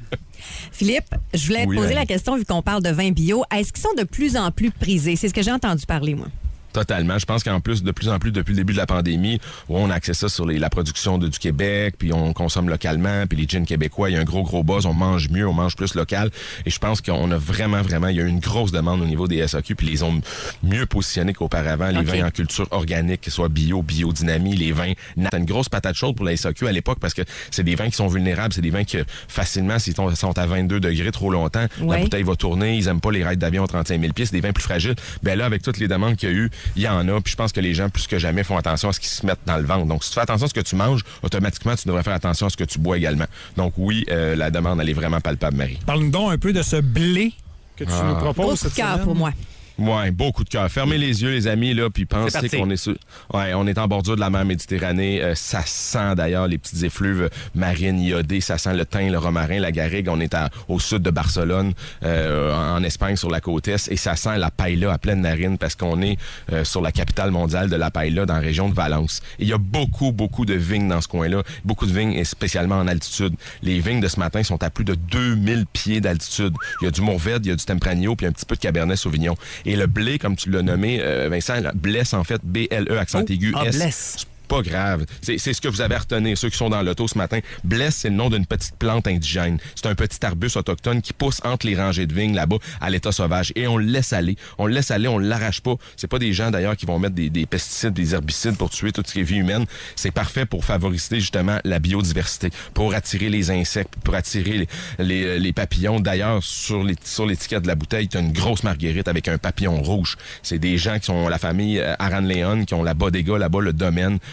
Philippe, je voulais te Oui, poser Valérie. la question, vu qu'on parle de vin bio. Est-ce qu'ils sont de plus en plus prisés? C'est ce que j'ai entendu parler, moi. Totalement. Je pense qu'en plus, de plus en plus, depuis le début de la pandémie, où on a accès ça sur les- la production de, du Québec, puis on consomme localement, puis les gins québécois, il y a un gros, gros buzz, on mange mieux, on mange plus local. Et je pense qu'on a vraiment, vraiment, il y a eu une grosse demande au niveau des S A Q, puis les ont mieux positionnés qu'auparavant. Les OK. vins en culture organique, que ce soit bio, biodynamie, les vins. C'était une grosse patate chaude pour la S A Q à l'époque parce que c'est des vins qui sont vulnérables, c'est des vins que facilement, s'ils sont- sont à vingt-deux degrés trop longtemps, Ouais. la bouteille va tourner, ils aiment pas les raids d'avion à trente-cinq mille pieds, c'est des vins plus fragiles. Ben là, avec toutes les demandes qu'il y a eu, il y en a, puis je pense que les gens, plus que jamais, font attention à ce qu'ils se mettent dans le ventre. Donc, si tu fais attention à ce que tu manges, automatiquement, tu devrais faire attention à ce que tu bois également. Donc, oui, euh, la demande, elle est vraiment palpable, Marie. Parle-nous donc un peu de ce blé que tu Ah. nous Gros proposes coup de cette cœur semaine. pour moi. Ouais, beau coup de cœur. Fermez les yeux, les amis, là, puis C'est pensez parti. qu'on est sur... Ouais, on est en bordure de la mer Méditerranée. Euh, ça sent d'ailleurs les petites effluves marines iodées. Ça sent le thym, le romarin, la garrigue. On est à- au sud de Barcelone, euh, en Espagne, sur la côte est. Et ça sent la paella à pleine narine parce qu'on est euh, sur la capitale mondiale de la paella, dans la région de Valence. Et il y a beaucoup, beaucoup de vignes dans ce coin-là. Beaucoup de vignes, et spécialement en altitude. Les vignes de ce matin sont à plus de deux mille pieds d'altitude. Il y a du Mourvèdre, il y a du Tempranillo, puis un petit peu de Cabernet Sauvignon. Et le blé, comme tu l'as nommé, euh, Vincent, là, blesse en fait, B L E, accent Oh, aigu, ah, S. blesse. Pas grave. C'est c'est ce que vous avez à retenir, ceux qui sont dans l'auto ce matin. Blesse, c'est le nom d'une petite plante indigène. C'est un petit arbuste autochtone qui pousse entre les rangées de vignes là-bas à l'état sauvage. Et on le laisse aller. On le laisse aller, on l'arrache pas. C'est pas des gens d'ailleurs qui vont mettre des, des pesticides, des herbicides pour tuer toutes les vies humaines. C'est parfait pour favoriser justement la biodiversité, pour attirer les insectes, pour attirer les, les, les papillons. D'ailleurs, sur les- sur l'étiquette de la bouteille, tu as une grosse marguerite avec un papillon rouge. C'est des gens qui sont la famille euh, Aran Leon, qui ont la bodega là-bas, le domaine.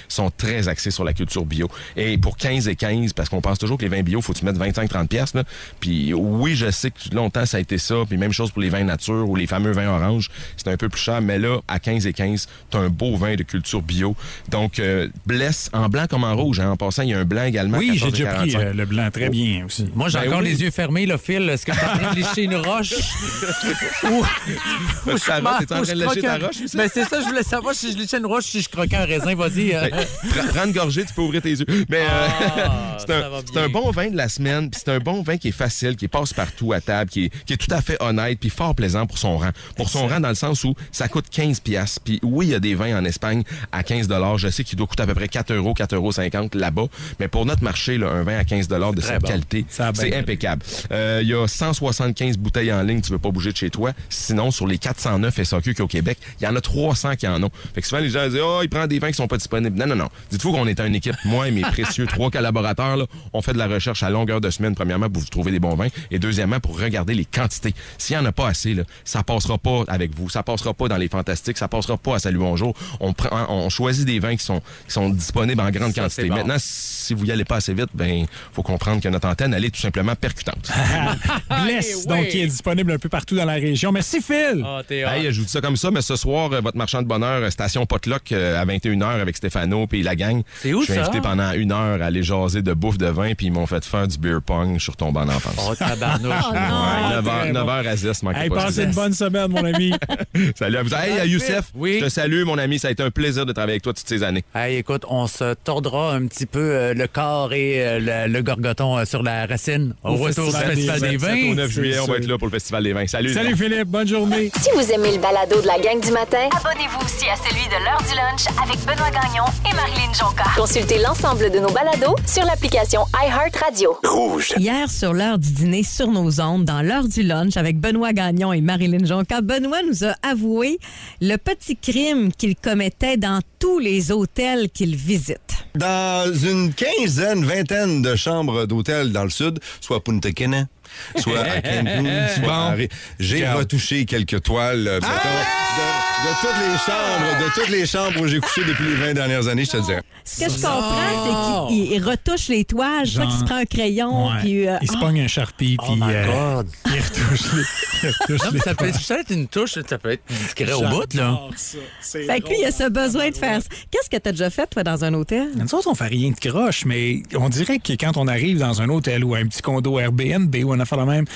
sont très axés sur la culture bio. Et pour quinze et quinze, parce qu'on pense toujours que les vins bio, faut que tu mettes vingt-cinq à trente piastres, là. Puis oui, je sais que longtemps, ça a été ça. Puis même chose pour les vins nature ou les fameux vins oranges. C'est un peu plus cher. Mais là, à quinze et quinze, t'as un beau vin de culture bio. Donc, euh, Blesse, en blanc comme en rouge. Hein. En passant, il y a un blanc également. Oui, j'ai déjà pris quarante-cinq. euh, le blanc très bien aussi. Moi, j'ai Ben encore oui. les yeux fermés, là, Phil. Est-ce que tu es en train de lécher une roche? ou, Ben, ta roche, t'es en ou train de je lécher ta croque un- roche aussi? Ben, c'est ça, je voulais savoir si je léchais une roche, si je croquais un raisin. Vas-y. euh. Ben, prends- prends une gorgée, tu peux ouvrir tes yeux. Mais euh, Ah, c'est un, ça va c'est bien. un bon vin de la semaine, puis c'est un bon vin qui est facile, qui passe partout à table, qui est, qui est tout à fait honnête, puis fort plaisant pour son rang. Pour son rang dans le sens où ça coûte quinze piastres. Puis oui, il y a des vins en Espagne à quinze dollars. Je sais qu'il doit coûter à peu près quatre euros, quatre euros cinquante là-bas. Mais pour notre marché, là, un vin à quinze dollars de Très cette bon. qualité, Ça a bien c'est été. impeccable. Euh, Il y a cent soixante-quinze bouteilles en ligne, tu veux pas bouger de chez toi. Sinon, sur les quatre cent neuf S A Q qu'il y a au Québec, il y en a trois cents qui en ont. Fait que souvent, les gens disent « Oh, il prend des vins qui sont pas disponibles. » Non, non, non. Dites-vous qu'on est une équipe, moi et mes précieux trois collaborateurs, là, on fait de la recherche à longueur de semaine, premièrement, pour vous trouver des bons vins, et deuxièmement, pour regarder les quantités. S'il y en a pas assez, là, ça passera pas avec vous, ça passera pas dans les fantastiques, ça passera pas à Salut Bonjour. On prend, on choisit des vins qui sont, qui sont disponibles en grande Ça, quantité. c'est bon. Maintenant, si vous y allez pas assez vite, ben, faut comprendre que notre antenne, elle est tout simplement percutante. Blesse, ouais. donc qui est disponible un peu partout dans la région. Merci, Phil. Ah, t'es hot. Hey, je vous dis ça comme ça, mais ce soir, euh, votre marchand de bonheur, euh, station Potluck euh, à vingt et une heures avec Stéphano puis la gang. C'est où, Je suis ça? invité pendant une heure à aller jaser de bouffe de vin, puis ils m'ont fait faire du beer pong. Je suis retombé en enfance. Oh, tabarnouche. Oh, non. Ouais, neuf heures, très neuf bon. heures à dix, manquez Hey, pas. passez une bonne semaine, mon ami. Salut à vous. Hey, à Youssef, Oui. je te salue, mon ami. Ça a été un plaisir de travailler avec toi toutes ces années. Hey, écoute, on se tordra un petit peu euh, le corps et euh, le, le gorgoton euh, sur la racine au, Au retour du Festival Festival des des Vins. sept Vins. au neuf juillet, on sûr. va être là pour le Festival des vins. Salut. Salut, Philippe. Bonne journée. Si vous aimez le balado de la gang du matin, abonnez-vous aussi à celui de l'heure du lunch avec Benoît Gagnon et Marilyn Jonca. Consultez l'ensemble de nos balados sur l'application iHeartRadio. Rouge. Hier, sur l'heure du dîner sur nos ondes, dans l'heure du lunch avec Benoît Gagnon et Marilyn Jonca, Benoît nous a avoué le petit crime qu'il commettait dans tous les hôtels qu'il visite. Dans une quinzaine, vingtaine de chambres d'hôtel dans le sud, soit à Punta Cana, soit à Cancun, soit à Harry. J'ai Regarde. retouché quelques toiles euh, mettons, de, de toutes les chambres, de toutes les chambres où j'ai couché depuis les vingt dernières années, je te dirais. Ce que je comprends, c'est qu'il il retouche les toiles. Je crois Genre- qu'il se prend un crayon. Ouais. Puis, euh, il se ah, pogne un Sharpie, Oh puis my euh, God. il retouche les, il retouche Non, les mais ça peut toiles. être peut-être une touche, ça peut être discret au bout, là. J'adore ça. C'est fait que lui, il a ce besoin de faire ça. Qu'est-ce que tu as déjà fait, toi, dans un hôtel? Nous autres, on fait rien de croche, mais on dirait que quand on arrive dans un hôtel ou un petit condo Airbnb ou un affaire de même,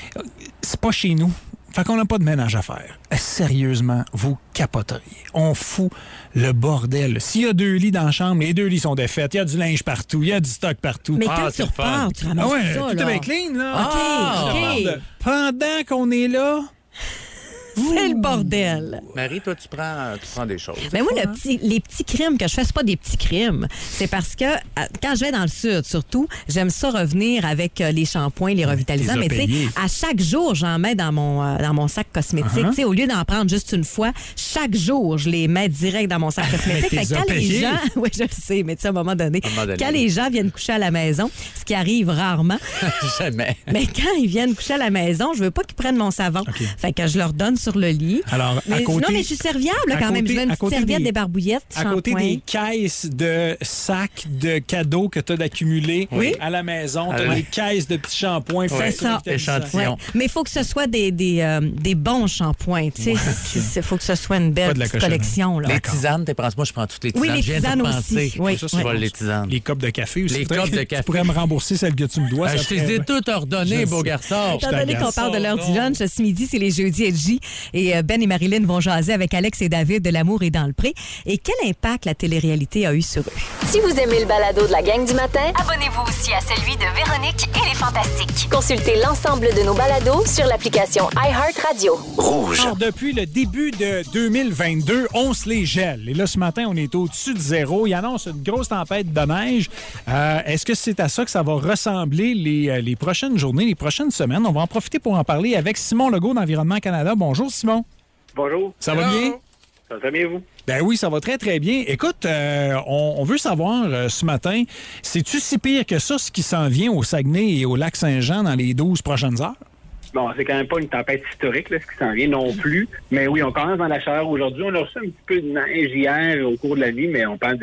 c'est pas chez nous. Fait qu'on n'a pas de ménage à faire. Sérieusement, vous capoteriez. On fout le bordel. S'il y a deux lits dans la chambre, les deux lits sont défaits. Il y a du linge partout, il y a du stock partout. Mais Ah, quand c'est tu le fun. repars, tu ramasses Ah ouais, ça, tout là. est bien clean, là. OK, Ah! OK. Pendant qu'on est là, C'est le bordel. Marie, toi, tu prends, tu prends des choses. Mais moi, le petit, les petits crimes que je fais, c'est pas des petits crimes. C'est parce que euh, quand je vais dans le sud, surtout, j'aime ça revenir avec euh, les shampoings, les revitalisants. t'es Mais tu sais, payé. à chaque jour, j'en mets dans mon, euh, dans mon sac cosmétique. Uh-huh. Tu sais, au lieu d'en prendre juste une fois, chaque jour, je les mets direct dans mon sac cosmétique. Mais Fait que t'es quand les payé. gens, oui, je le sais, mais tu sais, à un moment donné, À un moment donné. quand les gens viennent coucher à la maison, ce qui arrive rarement, Jamais. mais quand ils viennent coucher à la maison, je veux pas qu'ils prennent mon savon. Fait que je leur donne sur le lit. Alors, mais, à côté- non, mais je suis serviable là, à quand même. côté- Je veux une à petite côté serviette, des- des barbouillettes, à côté shampoing. des caisses de sacs de cadeaux que tu as d'accumuler Oui. à la maison, tu as Ah oui. des caisses de petits shampoings. C'est faits ça. sur Échantillon. Ouais. Mais il faut que ce soit des, des, euh, des bons shampoings. Il faut que ce soit une Pas belle de la petite cochonnerie. collection. Là. Les tisanes, t'es prends moi, je prends toutes les tisanes. Oui, les Je viens de tisanes repenser. aussi. Oui, Ça, je oui. vole les tisanes. Les copes de café aussi. Les Tu pourrais- copes de Tu café. pourrais me rembourser celle que tu me dois. Ah, ça je te ferait- les ai toutes ordonnées, Je beau sais. garçon. Étant donné qu'on t'agace. parle de l'heure Oh, du non. lunch, ce midi, c'est les jeudis L J. Et euh, Ben et Marilyn vont jaser avec Alex et David de L'amour est dans le pré. Et quel impact la télé-réalité a eu sur eux? Si vous aimez le balado de la gang du matin, abonnez-vous aussi à celui de Véronique et les Fantastiques. Consultez l'ensemble de nos balados sur l'application iHeartRadio. Rouge. Alors, depuis le début de deux mille vingt-deux, on se les gèle. Et là, ce matin, on est au-dessus de zéro. Il annonce une grosse tempête de neige. Euh, est-ce que c'est à ça que ça va ressembler les, euh, les prochaines journées, les prochaines semaines? On va en profiter pour en parler avec Simon Legault d'Environnement Canada. Bonjour, Simon. Bonjour. Ça va bien? Ça va bien, vous? Ben oui, ça va très, très bien. Écoute, euh, on, on veut savoir euh, ce matin, c'est-tu si pire que ça, ce qui s'en vient au Saguenay et au Lac-Saint-Jean dans les douze prochaines heures? Bon, c'est quand même pas une tempête historique, là, ce qui s'en vient non plus. Mais oui, on commence dans la chaleur aujourd'hui. On a reçu un petit peu de neige hier au cours de la nuit, mais on parle de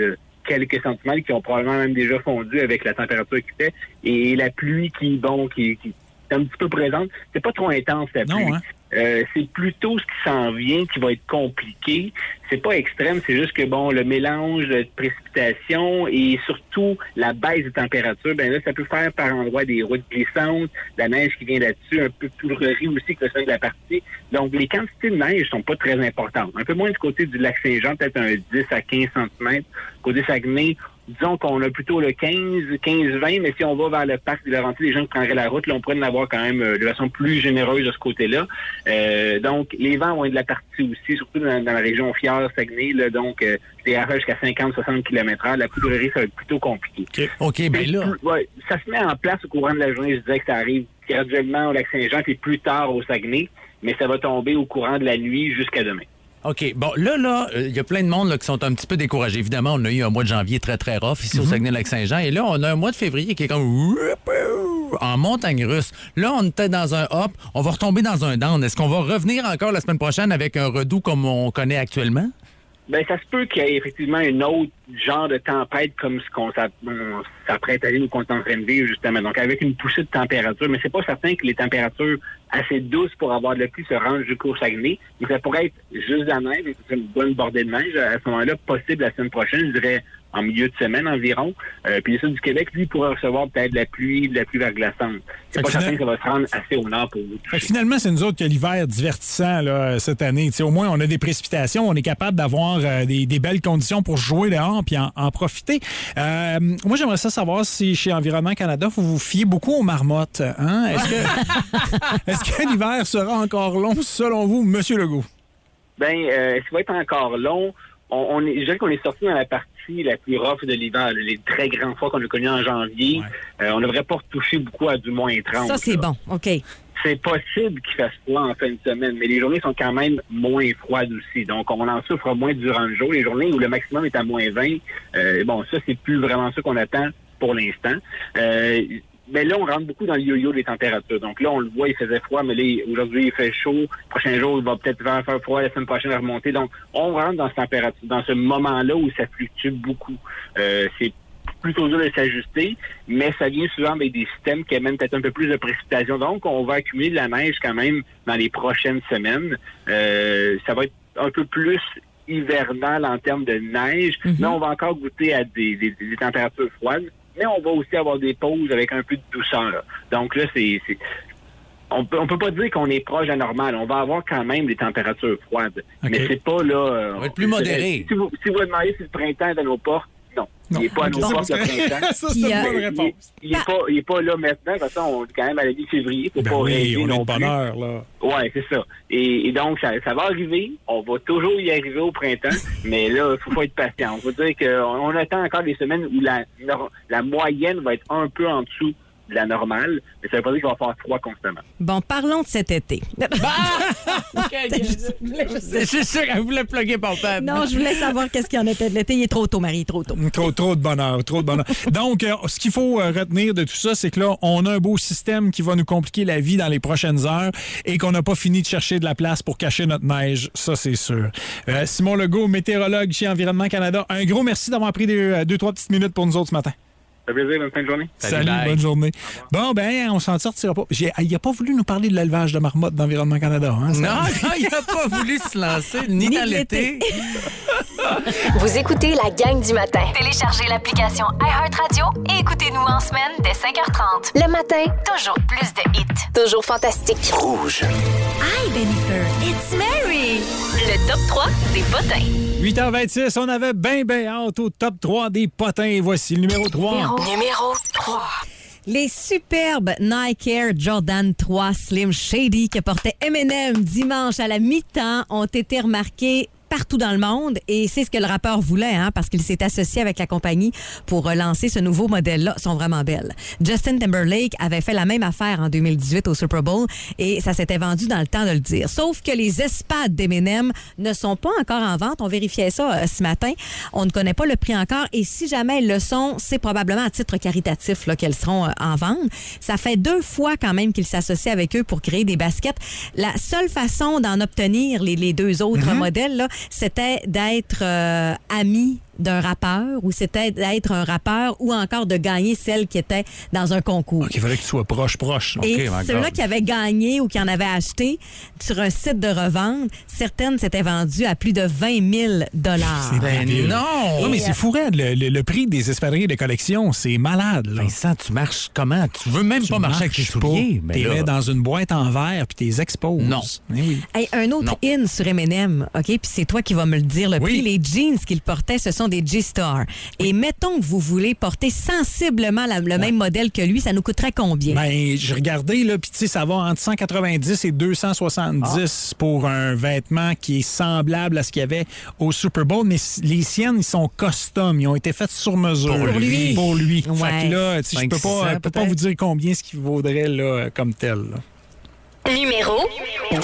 quelques centimètres qui ont probablement même déjà fondu avec la température qu'il fait. Et la pluie qui, bon, qui, qui est un petit peu présente, c'est pas trop intense la pluie. Non, hein? Euh, c'est plutôt ce qui s'en vient qui va être compliqué. C'est pas extrême, c'est juste que bon, le mélange de précipitations et surtout la baisse de température, ben là, ça peut faire par endroits des routes glissantes, la neige qui vient là-dessus, un peu tout le riz aussi que le sein de la partie. Donc, les quantités de neige sont pas très importantes. Un peu moins du côté du lac Saint-Jean, peut-être un dix à quinze centimètres. Côté Saguenay, disons qu'on a plutôt le quinze, quinze, vingt, mais si on va vers le parc des Laurentides, les gens qui prendraient la route, là, on pourrait en avoir quand même euh, de façon plus généreuse de ce côté-là. Euh, donc, les vents vont être de la partie aussi, surtout dans, dans la région Fière, Saguenay, là, donc euh, des rafales jusqu'à cinquante à soixante kilomètres heure. La poudrerie, ça va être plutôt compliqué. OK, okay ben là... Plus, ouais, ça se met en place au courant de la journée. Je disais que ça arrive graduellement au lac Saint-Jean, puis plus tard au Saguenay, mais ça va tomber au courant de la nuit jusqu'à demain. OK. Bon, là, là, il y a plein de monde là, qui sont un petit peu découragés. Évidemment, on a eu un mois de janvier très, très rough ici mm-hmm. au Saguenay-Lac-Saint-Jean. Et là, on a un mois de février qui est comme en montagne russe. Là, on était dans un hop. On va retomber dans un down. Est-ce qu'on va revenir encore la semaine prochaine avec un redout comme on connaît actuellement? Ben, ça se peut qu'il y ait effectivement un autre genre de tempête comme ce qu'on s'apprête à aller ou qu'on est en train de vivre, justement. Donc, avec une poussée de température. Mais c'est pas certain que les températures assez douces pour avoir de la pluie se rendent jusqu'au Saguenay. Mais ça pourrait être juste de la neige, et c'est une bonne bordée de neige à ce moment-là, possible la semaine prochaine, je dirais en milieu de semaine environ. Euh, puis le sud du Québec, lui, pourrait recevoir peut-être de la pluie, de la pluie verglaçante. C'est pas certain que ça va se rendre assez au nord pour vous toucher. Finalement, c'est nous autres qui a l'hiver divertissant là, cette année. T'sais, au moins, on a des précipitations, on est capable d'avoir euh, des, des belles conditions pour jouer dehors puis en, en profiter. Euh, moi, j'aimerais ça savoir si chez Environnement Canada, vous vous fiez beaucoup aux marmottes. Hein? Est-ce que, est-ce que l'hiver sera encore long, selon vous, M. Legault? Bien, euh, ça va être encore long. On, on est, je dirais qu'on est sorti dans la partie la plus rough de l'hiver, les très grands froids qu'on a connus en janvier. Ouais. Euh, on ne devrait pas retoucher beaucoup à du moins trente. Ça, c'est là. bon. OK. C'est possible qu'il fasse froid en fin de semaine, mais les journées sont quand même moins froides aussi. Donc, on en souffre moins durant le jour. Les journées où le maximum est à moins vingt, euh, bon, ça, c'est plus vraiment ça qu'on attend pour l'instant. Euh, Mais là, on rentre beaucoup dans le yo-yo des températures. Donc là, on le voit, il faisait froid, mais là, aujourd'hui, il fait chaud. Le prochain jour, il va peut-être faire froid. La semaine prochaine, il va remonter. Donc, on rentre dans cette température, dans ce moment-là où ça fluctue beaucoup. Euh, c'est plutôt dur de s'ajuster, mais ça vient souvent avec des systèmes qui amènent peut-être un peu plus de précipitation. Donc, on va accumuler de la neige quand même dans les prochaines semaines. Euh, ça va être un peu plus hivernal en termes de neige, mm-hmm. mais on va encore goûter à des, des, des températures froides. Mais on va aussi avoir des pauses avec un peu de douceur. Donc là, c'est, c'est on peut on peut pas dire qu'on est proche de la normale. On va avoir quand même des températures froides, okay. mais c'est pas là. Euh, on va être plus modéré. Si vous si vous demandez si le printemps est à nos portes, non, non. il n'est pas à nos non, portes le printemps. Ça, c'est une bonne réponse. Il, il est pas il est pas là maintenant. De toute façon, on est quand même à la mi-février. Faut ben pas oui, rêver on non est de bonheur là. Ouais, c'est ça. Et, et donc ça, ça va arriver. On va toujours y arriver au printemps, mais là, il faut pas être patient. On va dire qu'on on attend encore des semaines où la la moyenne va être un peu en dessous de la normale, mais ça veut pas dire qu'il va faire froid constamment. Bon, parlons de cet été. Bah! Okay, je suis sûr qu'elle voulait plugger pour papa. Non, je voulais savoir qu'est-ce qu'il y en était de l'été. Il est trop tôt, Marie, trop tôt. Trop, trop de bonheur, trop de bonheur. Donc, euh, ce qu'il faut euh, retenir de tout ça, c'est que là, on a un beau système qui va nous compliquer la vie dans les prochaines heures et qu'on n'a pas fini de chercher de la place pour cacher notre neige. Ça, c'est sûr. Euh, Simon Legault, météorologue chez Environnement Canada, un gros merci d'avoir pris deux, deux, trois petites minutes pour nous autres ce matin. Ça fait plaisir, bonne fin de journée. Salut, Salut bonne journée. Bon, ben, on s'en sortira pas. J'ai, il n'a pas voulu nous parler de l'élevage de marmottes d'Environnement Canada. Hein, non, non, il n'a pas voulu se lancer, ni, ni dans l'été. Vous écoutez la gang du matin. Téléchargez l'application iHeartRadio et écoutez-nous en semaine dès cinq heures trente. Le matin, toujours plus de hits. Toujours fantastique. Rouge. Hi, Bennifer. It's Mary. Le top trois des potins. huit heures vingt-six, on avait bien, bien hâte au top trois des potins. Voici le numéro trois. Numéro, numéro trois. Les superbes Nike Air Jordan trois Slim Shady que portait Eminem dimanche à la mi-temps ont été remarqués partout dans le monde et c'est ce que le rappeur voulait hein, parce qu'il s'est associé avec la compagnie pour relancer ce nouveau modèle-là. Ils sont vraiment belles. Justin Timberlake avait fait la même affaire en deux mille dix-huit au Super Bowl et ça s'était vendu dans le temps de le dire. Sauf que les espades d'Eminem ne sont pas encore en vente. On vérifiait ça euh, ce matin. On ne connaît pas le prix encore et si jamais elles le sont, c'est probablement à titre caritatif là, qu'elles seront euh, en vente. Ça fait deux fois quand même qu'il s'associe avec eux pour créer des baskets. La seule façon d'en obtenir les, les deux autres mm-hmm. modèles, là, c'était d'être euh, ami d'un rappeur ou c'était d'être un rappeur ou encore de gagner celle qui était dans un concours. OK, il fallait que tu sois proche, proche. Et OK, ceux-là qui avaient gagné ou qui en avaient acheté sur un site de revente, certaines s'étaient vendues à plus de vingt mille dollars. Ben non! Non, mais c'est fou, raide. Le, le, le prix des espadrilles de collection, c'est malade. Là. Vincent, tu marches comment? Tu veux même tu pas marcher avec tes souliers. Tu les mets dans une boîte en verre puis tu les exposes. Non. Eh oui. Hey, un autre non. in sur M and M, OK? Puis c'est toi qui vas me le dire. Le oui. prix, les jeans qu'il portait, ce sont des G-Star. Et mettons que vous voulez porter sensiblement la, le ouais. même modèle que lui, ça nous coûterait combien? Ben, j'ai regardé, là, puis tu sais, ça va entre cent quatre-vingt-dix et deux cent soixante-dix ah. pour un vêtement qui est semblable à ce qu'il y avait au Super Bowl, mais les siennes, ils sont custom. Ils ont été faites sur mesure. Pour lui. Pour lui. Ouais. Fait que là, je peux pas, peux pas vous dire combien ce qu'il vaudrait là, comme tel. Là. Numéro deux.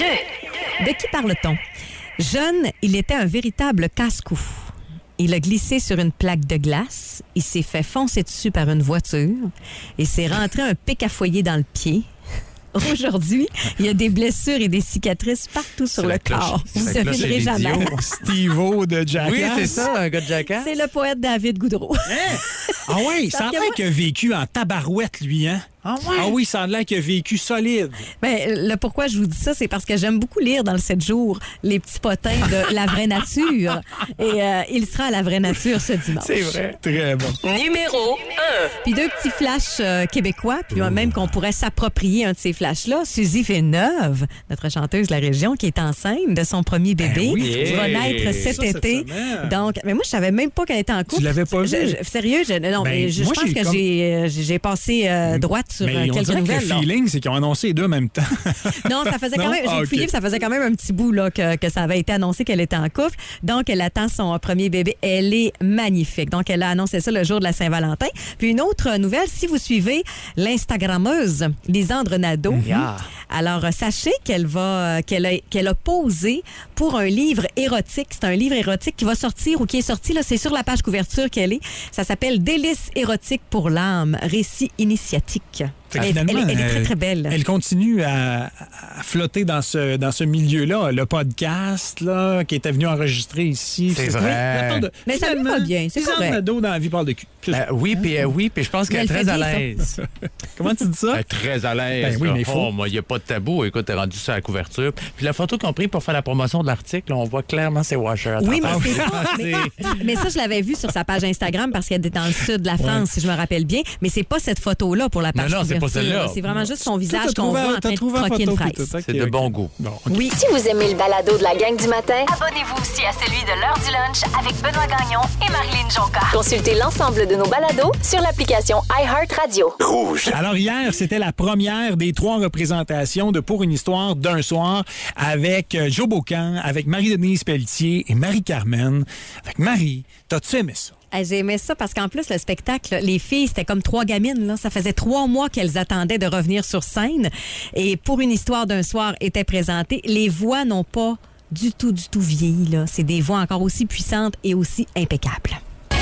De qui parle-t-on? Jeune, il était un véritable casse-cou. Il a glissé sur une plaque de glace. Il s'est fait foncer dessus par une voiture. Il s'est rentré un pic à foyer dans le pied. Aujourd'hui, il y a des blessures et des cicatrices partout sur le cloche, corps. Vous ne devinerez jamais. Steve-O de Jackass. Oui, c'est ça, un gars de Jackass. C'est le poète David Goudreau. Hein? Ah oui, ça a l'air qu'il a vécu en tabarouette, lui, hein? Ah, ouais. Ah oui, ça a l'air qu'il a vécu solide. Ben, le pourquoi je vous dis ça, c'est parce que j'aime beaucoup lire dans le sept jours les petits potins de La Vraie Nature. Et euh, il sera à La Vraie Nature ce dimanche. C'est vrai. Très bon. Numéro un. Puis deux petits flashs euh, québécois, puis mmh. même qu'on pourrait s'approprier un de ces flashs-là. Suzy Villeneuve, notre chanteuse de la région, qui est enceinte de son premier bébé, ben oui, qui va naître cet ça, été. Donc, mais moi, je savais même pas qu'elle était en couple. Tu l'avais pas vu? Je, je, sérieux? Je, non, ben, mais je, moi, je pense que comme... j'ai, j'ai passé euh, droite sur mais euh, quelques nouvelles. Le feeling, c'est qu'ils ont annoncé les deux en même temps. Non, ça faisait quand non? même. J'ai ah, fouillé, okay. ça faisait quand même un petit bout là, que, que ça avait été annoncé qu'elle était en couple. Donc, elle attend son premier bébé. Elle est magnifique. Donc, elle a annoncé ça le jour de la Saint-Valentin. Puis une autre nouvelle, si vous suivez l'Instagrammeuse Lisandre Nadeau, yeah. alors sachez qu'elle va qu'elle a, qu'elle a posé pour un livre érotique. C'est un livre érotique qui va sortir ou qui est sorti. Là, c'est sur la page couverture qu'elle est. Ça s'appelle Délices érotiques pour l'âme, récit initiatique. Elle, elle, elle, elle est très, très belle. Elle continue à, à flotter dans ce, dans ce milieu-là. Le podcast là, qui était venu enregistrer ici. C'est, c'est vrai. De, mais ça me va bien. C'est correct. Nadeau dans la vie parle de cul. Euh, oui, puis euh, oui, puis je pense qu'elle est très à l'aise. Comment tu dis ça? Elle est très à l'aise. Ben oui, mais oh, moi, il n'y a pas de tabou. Écoute, t'es rendu sur la couverture. Puis la photo qu'on a prise pour faire la promotion de l'article, on voit clairement ses washers. Oui, mais, c'est pas, mais, mais ça, je l'avais vu sur sa page Instagram parce qu'elle est dans le sud de la France, ouais. si je me rappelle bien. Mais c'est pas cette photo-là pour la page non, non, couverture. C'est pas celle-là. C'est vraiment juste son visage qu'on voit en train de croquer une fraise. C'est okay, de bon okay. goût. Bon, okay. Oui. Si vous aimez le balado de la gang du matin, abonnez-vous aussi à celui de l'heure du lunch avec Benoît Gagnon et Marilyn Jonca. Consultez l'ensemble de nos balados sur l'application iHeartRadio. Rouge. Alors hier, c'était la première des trois représentations de Pour une histoire d'un soir avec Joe Bocan, avec Marie-Denise Pelletier et Marie-Carmen. Avec Marie, t'as-tu aimé ça? J'ai aimé ça parce qu'en plus, le spectacle, les filles, c'était comme trois gamines. Là. Ça faisait trois mois qu'elles attendaient de revenir sur scène. Et Pour une histoire d'un soir était présentée. Les voix n'ont pas du tout, du tout vieilli. Là. C'est des voix encore aussi puissantes et aussi impeccables.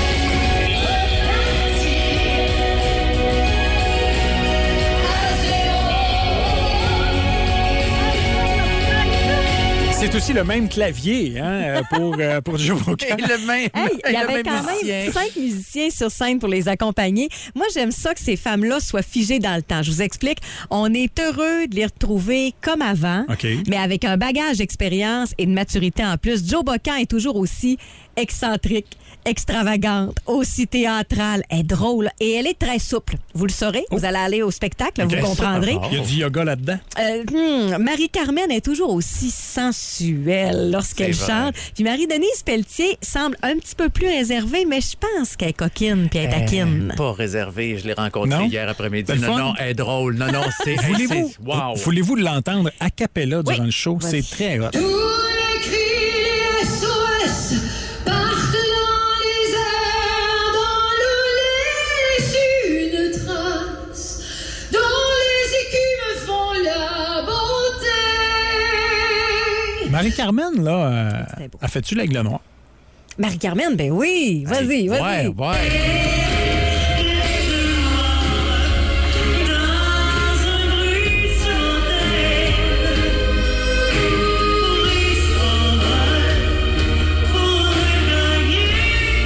C'est aussi le même clavier hein, pour, euh, pour Joe Bocan. le même, hey, il y avait même quand musicien. même cinq musiciens sur scène pour les accompagner. Moi, j'aime ça que ces femmes-là soient figées dans le temps. Je vous explique. On est heureux de les retrouver comme avant, okay. mais avec un bagage d'expérience et de maturité en plus. Joe Bocan est toujours aussi excentrique, extravagante, aussi théâtrale, elle est drôle et elle est très souple. Vous le saurez, oh. vous allez aller au spectacle, okay. vous comprendrez. Il y a du yoga là-dedans. Euh, hmm, Marie-Carmen est toujours aussi sensuelle lorsqu'elle C'est chante. vrai. Puis Marie-Denise Pelletier semble un petit peu plus réservée, mais je pense qu'elle est coquine puis elle est taquine. Euh, pas réservée, je l'ai rencontrée non? hier après-midi. C'est non, fun? non, elle est drôle. Non, non, c'est... Voulez-vous, c'est, wow. voulez-vous l'entendre a cappella durant oui. le show? Vas-y. C'est très hot. Tous les cris S O S partent dans les airs, dans l'eau laissent une trace, dont les écumes font la beauté. Marie-Carmen, là, euh, a fait-tu l'Aigle Noir? Marie-Carmen, ben oui. Vas-y, vas-y. Ouais, ouais. Il y a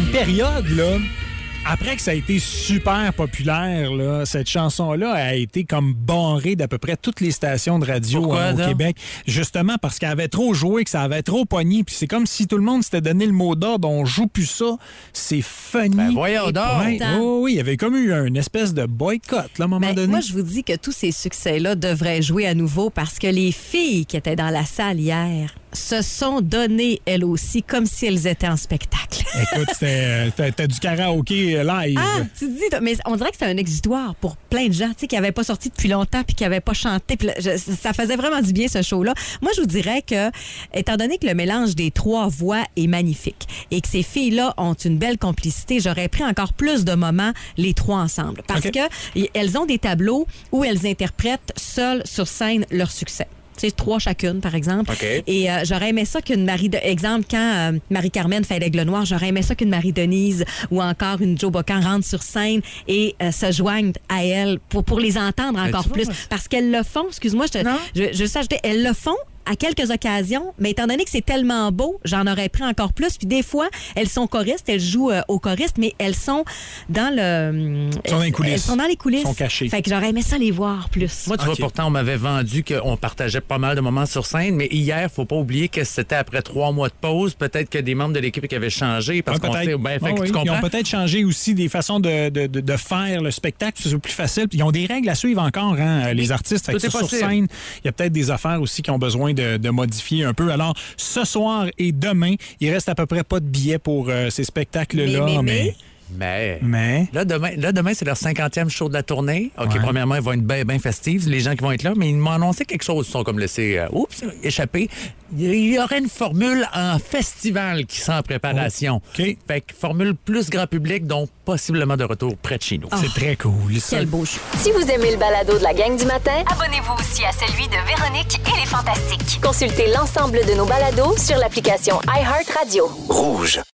une période, là, après que ça a été super populaire, là, cette chanson-là a été comme barrée d'à peu près toutes les stations de radio Pourquoi, hein, au donc? Québec. Justement parce qu'elle avait trop joué, que ça avait trop pogné. Puis c'est comme si tout le monde s'était donné le mot d'ordre. On joue plus ça. C'est funny. Ben, voyons donc. Ouais, oui, oui, il y avait comme eu une espèce de boycott là, à un moment Ben, donné. moi, je vous dis que tous ces succès-là devraient jouer à nouveau parce que les filles qui étaient dans la salle hier se sont données, elles aussi, comme si elles étaient en spectacle. Écoute, c'était, c'était, c'était du karaoké live. Ah, tu te dis, mais on dirait que c'est un exutoire pour plein de gens, tu sais, qui n'avaient pas sorti depuis longtemps puis qui n'avaient pas chanté. Puis là, je- ça faisait vraiment du bien, ce show-là. Moi, je vous dirais que, étant donné que le mélange des trois voix est magnifique et que ces filles-là ont une belle complicité, j'aurais pris encore plus de moments les trois ensemble. Parce OK. que y- elles ont des tableaux où elles interprètent seules sur scène leur succès. Tu sais, trois chacune, par exemple. OK. Et euh, j'aurais aimé ça qu'une Marie... De... Exemple, quand euh, Marie-Carmen fait l'Aigle Noir, j'aurais aimé ça qu'une Marie-Denise ou encore une Jo Bocan rentre sur scène et euh, se joignent à elle pour, pour les entendre encore tu vois, plus. moi, Parce qu'elles le font, excuse-moi, je, te, Non. je, je veux juste ajouter, elles le font à quelques occasions, mais étant donné que c'est tellement beau, j'en aurais pris encore plus. Puis des fois, elles sont choristes, elles jouent euh, au choriste, mais elles sont dans le... Elles sont dans les coulisses. Elles sont dans les coulisses. Elles sont cachées. Fait que j'aurais aimé ça les voir plus. Moi, tu vois, OK. pourtant, on m'avait vendu qu'on partageait pas mal de moments sur scène, mais hier, faut pas oublier que c'était après trois mois de pause. Peut-être que des membres de l'équipe qui avaient changé parce Ouais, qu'on sait. Ben, fait Ah que oui. tu Ils comprends? ont peut-être changé aussi des façons de, de, de, de faire le spectacle, c'est plus facile. Puis ils ont des règles à suivre encore, hein, les artistes. Fait que Tout est ça, sur possible. scène, il y a peut-être des affaires aussi qui ont besoin de, de modifier un peu. Alors, ce soir et demain, il reste à peu près pas de billets pour euh, ces spectacles-là. Mais, mais, mais... Mais. mais... Là, demain, là, demain c'est leur cinquantième show de la tournée. OK, Ouais. premièrement, ils vont être bien, bien festifs, les gens qui vont être là, mais ils m'ont annoncé quelque chose. Ils sont comme laissés, euh, oups, échapper. Il y aurait une formule en festival qui sera en préparation. OK. Fait que formule plus grand public, donc possiblement de retour près de chez nous. C'est très cool, ça. Quel beau show. Si vous aimez le balado de la gang du matin, abonnez-vous aussi à celui de Véronique et les Fantastiques. Consultez l'ensemble de nos balados sur l'application iHeartRadio. Rouge.